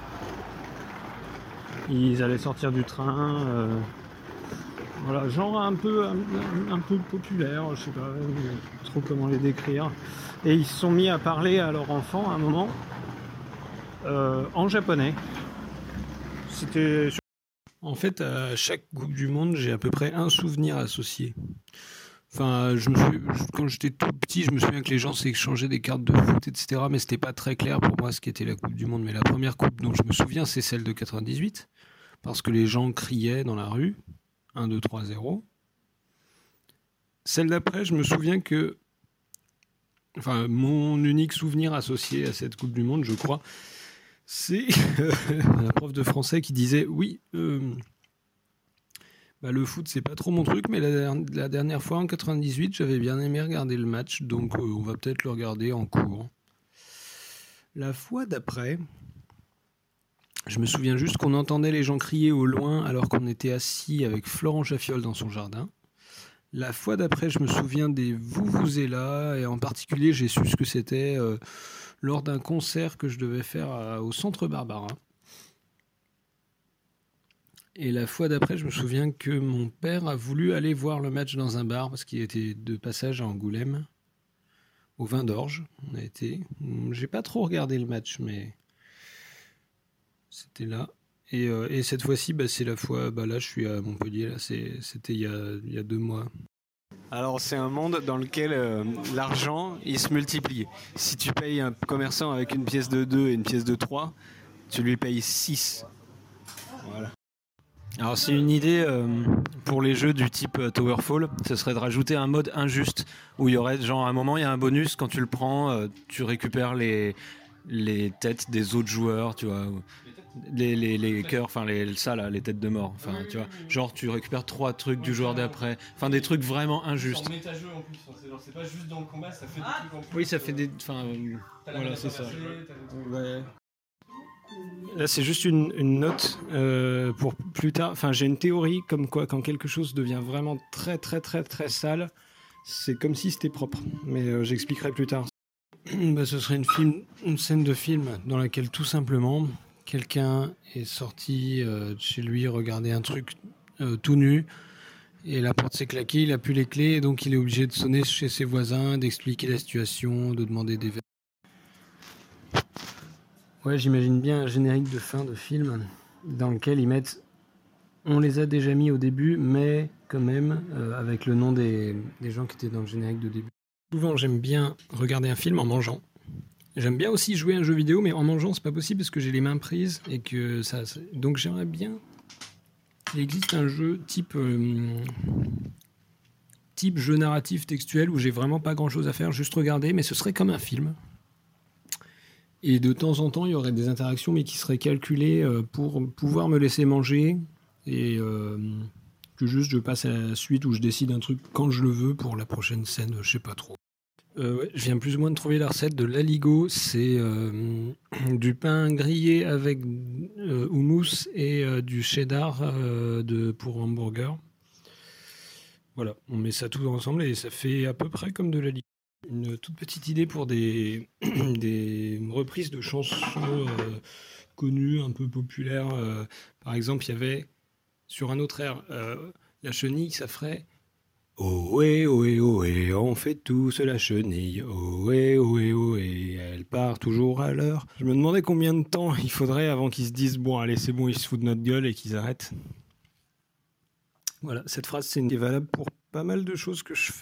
Speaker 2: Ils allaient sortir du train. Euh, Voilà, genre un peu, un, un peu populaire, je sais pas trop comment les décrire. Et ils se sont mis à parler à leur enfant à un moment euh, en japonais. C'était En fait, à chaque Coupe du Monde, j'ai à peu près un souvenir associé. Enfin, je me suis, quand j'étais tout petit, je me souviens que les gens s'échangeaient des cartes de foot, et cetera. Mais c'était pas très clair pour moi ce qu'était la Coupe du Monde. Mais la première coupe dont je me souviens, c'est celle de quatre-vingt-dix-huit. Parce que les gens criaient dans la rue. un, deux, trois, zéro. Celle d'après, je me souviens que... Enfin, mon unique souvenir associé à cette Coupe du Monde, je crois, c'est la prof de français qui disait « Oui, euh, bah, le foot, c'est pas trop mon truc, mais la, la dernière fois, en quatre-vingt-dix-huit, j'avais bien aimé regarder le match, donc euh, on va peut-être le regarder en cours. » La fois d'après, je me souviens juste qu'on entendait les gens crier au loin alors qu'on était assis avec Florent Jaffiol dans son jardin. La fois d'après, je me souviens des Vuvuzela, et en particulier, j'ai su ce que c'était euh, lors d'un concert que je devais faire à, au Centre Barbara. Et la fois d'après, je me souviens que mon père a voulu aller voir le match dans un bar parce qu'il était de passage à Angoulême, au Vin d'Orge. On a été. J'ai pas trop regardé le match, mais c'était là. Et, euh, et cette fois-ci, bah, c'est la fois. Bah, là, je suis à Montpellier. Là, c'est, c'était il y a, il y a deux mois. Alors, c'est un monde dans lequel euh, l'argent, il se multiplie. Si tu payes un commerçant avec une pièce de deux et une pièce de trois, tu lui payes six. Voilà. Alors c'est une idée euh, pour les jeux du type euh, Towerfall, ce serait de rajouter un mode injuste où il y aurait genre à un moment il y a un bonus, quand tu le prends euh, tu récupères les les têtes des autres joueurs, tu vois, les les les cœurs, enfin les ça là, les têtes de mort, enfin tu vois, genre tu récupères trois trucs du joueur d'après, enfin des trucs vraiment injustes.
Speaker 1: C'est en méta-jeu en plus, c'est, genre, c'est pas juste dans le combat, ça fait des trucs en plus.
Speaker 2: Oui, ça fait des, enfin euh, voilà, c'est ça. Ouais. Là, c'est juste une, une note euh, pour plus tard. Enfin, j'ai une théorie comme quoi, quand quelque chose devient vraiment très, très, très, très sale, c'est comme si c'était propre. Mais euh, j'expliquerai plus tard. Bah, ce serait une, film, une scène de film dans laquelle, tout simplement, quelqu'un est sorti euh, de chez lui regarder un truc euh, tout nu, et la porte s'est claquée, il a plus les clés, et donc il est obligé de sonner chez ses voisins, d'expliquer la situation, de demander des verres. Ouais, j'imagine bien un générique de fin de film dans lequel ils mettent « On les a déjà mis au début, mais quand même, euh, avec le nom des, des gens qui étaient dans le générique de début. » Souvent, j'aime bien regarder un film en mangeant. J'aime bien aussi jouer à un jeu vidéo, mais en mangeant, c'est pas possible parce que j'ai les mains prises et que ça... Donc j'aimerais bien... Il existe un jeu type... Euh, type jeu narratif textuel où j'ai vraiment pas grand-chose à faire, juste regarder, mais ce serait comme un film. Et de temps en temps, il y aurait des interactions, mais qui seraient calculées pour pouvoir me laisser manger. Et euh, que juste je passe à la suite où je décide un truc quand je le veux pour la prochaine scène, je sais pas trop. Euh, ouais, je viens plus ou moins de trouver la recette de l'aligot. C'est euh, du pain grillé avec euh, houmous et euh, du cheddar euh, de, pour hamburger. Voilà, on met ça tout ensemble et ça fait à peu près comme de l'aligot. Une toute petite idée pour des, des reprises de chansons euh, connues, un peu populaires. Euh, par exemple, il y avait, sur un autre air, euh, la chenille, ça ferait « Ohé, ohé, ohé, on fait tous la chenille. Ohé, ohé, ohé, elle part toujours à l'heure. » Je me demandais combien de temps il faudrait avant qu'ils se disent « Bon, allez, c'est bon, ils se foutent de notre gueule » et qu'ils arrêtent. Voilà, cette phrase, c'est valable pour pas mal de choses que je fais.